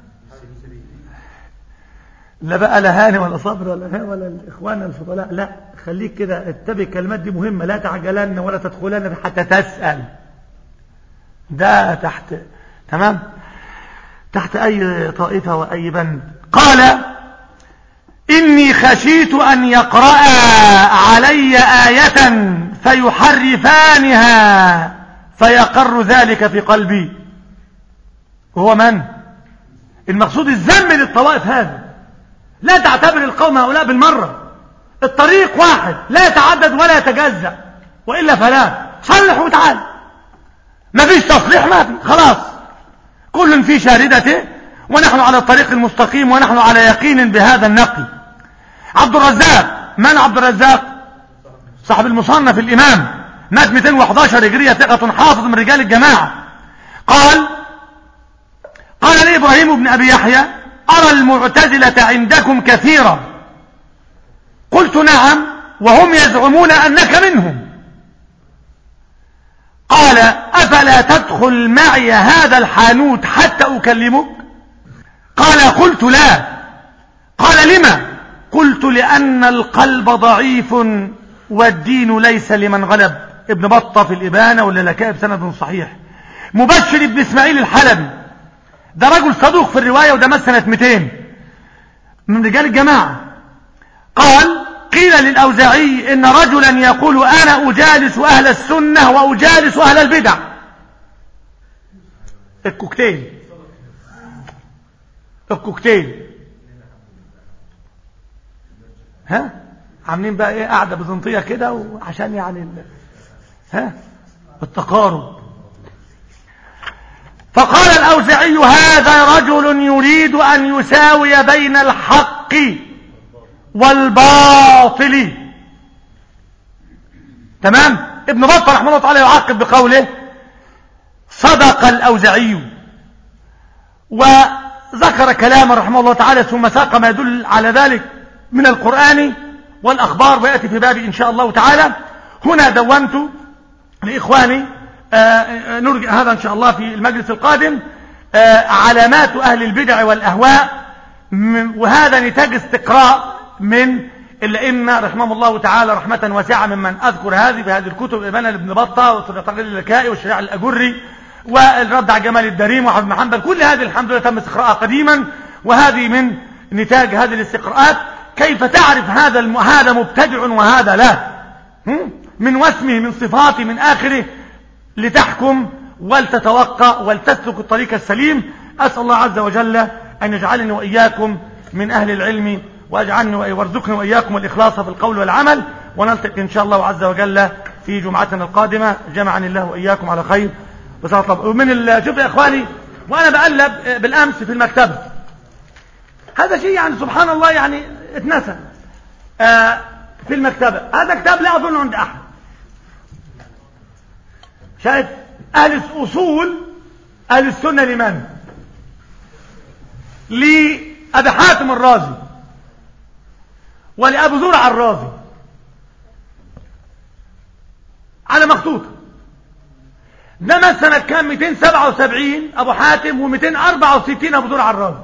لا بقى لا هاني ولا صبر ولا ولا الإخوان الفضلاء، لا خليك كده اتبع الكلمات دي مهمة، لا تعجلن ولا تدخلن حتى تسأل. ده تحت تمام تحت أي طائفة وأي بند. قال إني خشيت أن يقرأ علي آية فيحرفانها فيقر ذلك في قلبي. وهو من؟ المقصود الذم للطوائف هذا. لا تعتبر القوم هؤلاء بالمرة، الطريق واحد لا يتعدد ولا يتجزأ، وإلا فلا. صلح وتعال، ما فيش تصليح، ما في، خلاص كل في شاردته، ونحن على الطريق المستقيم ونحن على يقين بهذا النقل. عبد الرزاق، من عبد الرزاق؟ صاحب المصنف الإمام، مات مئتين وأحد عشر هجرية، ثقة حافظ من رجال الجماعة. قال قال لي إبراهيم بن أبي يحيى أرى المعتزلة عندكم كثيرا. قلت نعم وهم يزعمون أنك منهم. قال أفلا تدخل معي هذا الحانوت حتى أكلمك؟ قال قلت لا. قال لما؟ قلت لأن القلب ضعيف والدين ليس لمن غلب. ابن بطة في الإبانة واللالكائي بسند صحيح. مبشر ابن إسماعيل الحلبي ده رجل صدوق في الرواية، وده مات سنة مئتين من رجال الجماعة. قال قيل للأوزاعي إن رجلا يقول أنا أجالس أهل السنة وأجالس أهل البدع. الكوكتيل الكوكتيل ها عاملين بقى ايه قاعدة بزنطية كده، وعشان يعني ال... ها التقارب. فقال الأوزاعي هذا رجل يريد أن يساوي بين الحق والباطل. تمام. ابن بطة رحمه الله تعالى يعقب بقوله صدق الأوزاعي، وذكر كلاما رحمه الله تعالى، ثم ساق ما يدل على ذلك من القرآن والأخبار، ويأتي في بابي إن شاء الله تعالى. هنا دونت لإخواني آه نرجع هذا إن شاء الله في المجلس القادم آه علامات أهل البدع والأهواء، وهذا نتاج استقراء من الأئمة رحمهم الله تعالى رحمة واسعة، ممن أذكر هذه بهذه الكتب، إبانة لابن بطة والتقرير اللكائي والشريعة الأجري والرد على جمال الدريم وحفظ بن حنبل. كل هذه الحمد لله تم استقراءها قديما، وهذه من نتاج هذه الاستقراءات. كيف تعرف هذا الم... هذا مبتدع وهذا لا، من واسمه من صفاته من آخره، لتحكم ولتتوقع ولتسلك الطريق السليم. أسأل الله عز وجل أن يجعلني وإياكم من أهل العلم، وأجعلني وارزقني وإياكم الإخلاص في القول والعمل، ونلتقي إن شاء الله عز وجل في جمعتنا القادمة. جمعني الله وإياكم على خير. ومن شوف يا إخواني، وأنا بقلب بالأمس في المكتبة، هذا شيء يعني سبحان الله يعني اتنسى آه في المكتبة. هذا كتاب لا أظن عند أحد. شايف أهل أصول أهل السنة لمن؟ لأبي حاتم الرازي ولأبو زرع الرازي على مخطوطة. ده مثلا كان مئتين وسبعة وسبعين أبو حاتم ومئتين وأربعة وستين أبو زرع الرازي.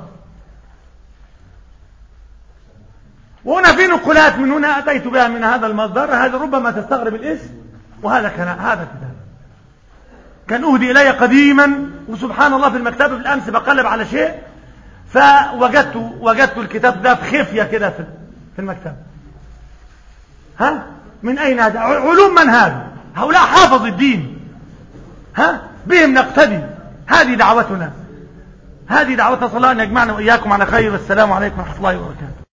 وهنا في نقولات من هنا أتيت بها من هذا المصدر، هذا ربما تستغرب الاسم، وهذا كان هذا كتاب كان أهدي إلي قديما، وسبحان الله في المكتبة بالأمس بقلب على شيء فوجدت وجدت الكتاب ده بخفية كده في في المكتبة. ها من أين هذا؟ علوم من هذا؟ هؤلاء حافظ الدين، ها بهم نقتدي. هذه دعوتنا، هذه دعوتنا. صلى الله أن يجمعنا وإياكم على خير. والسلام عليكم ورحمة الله وبركاته.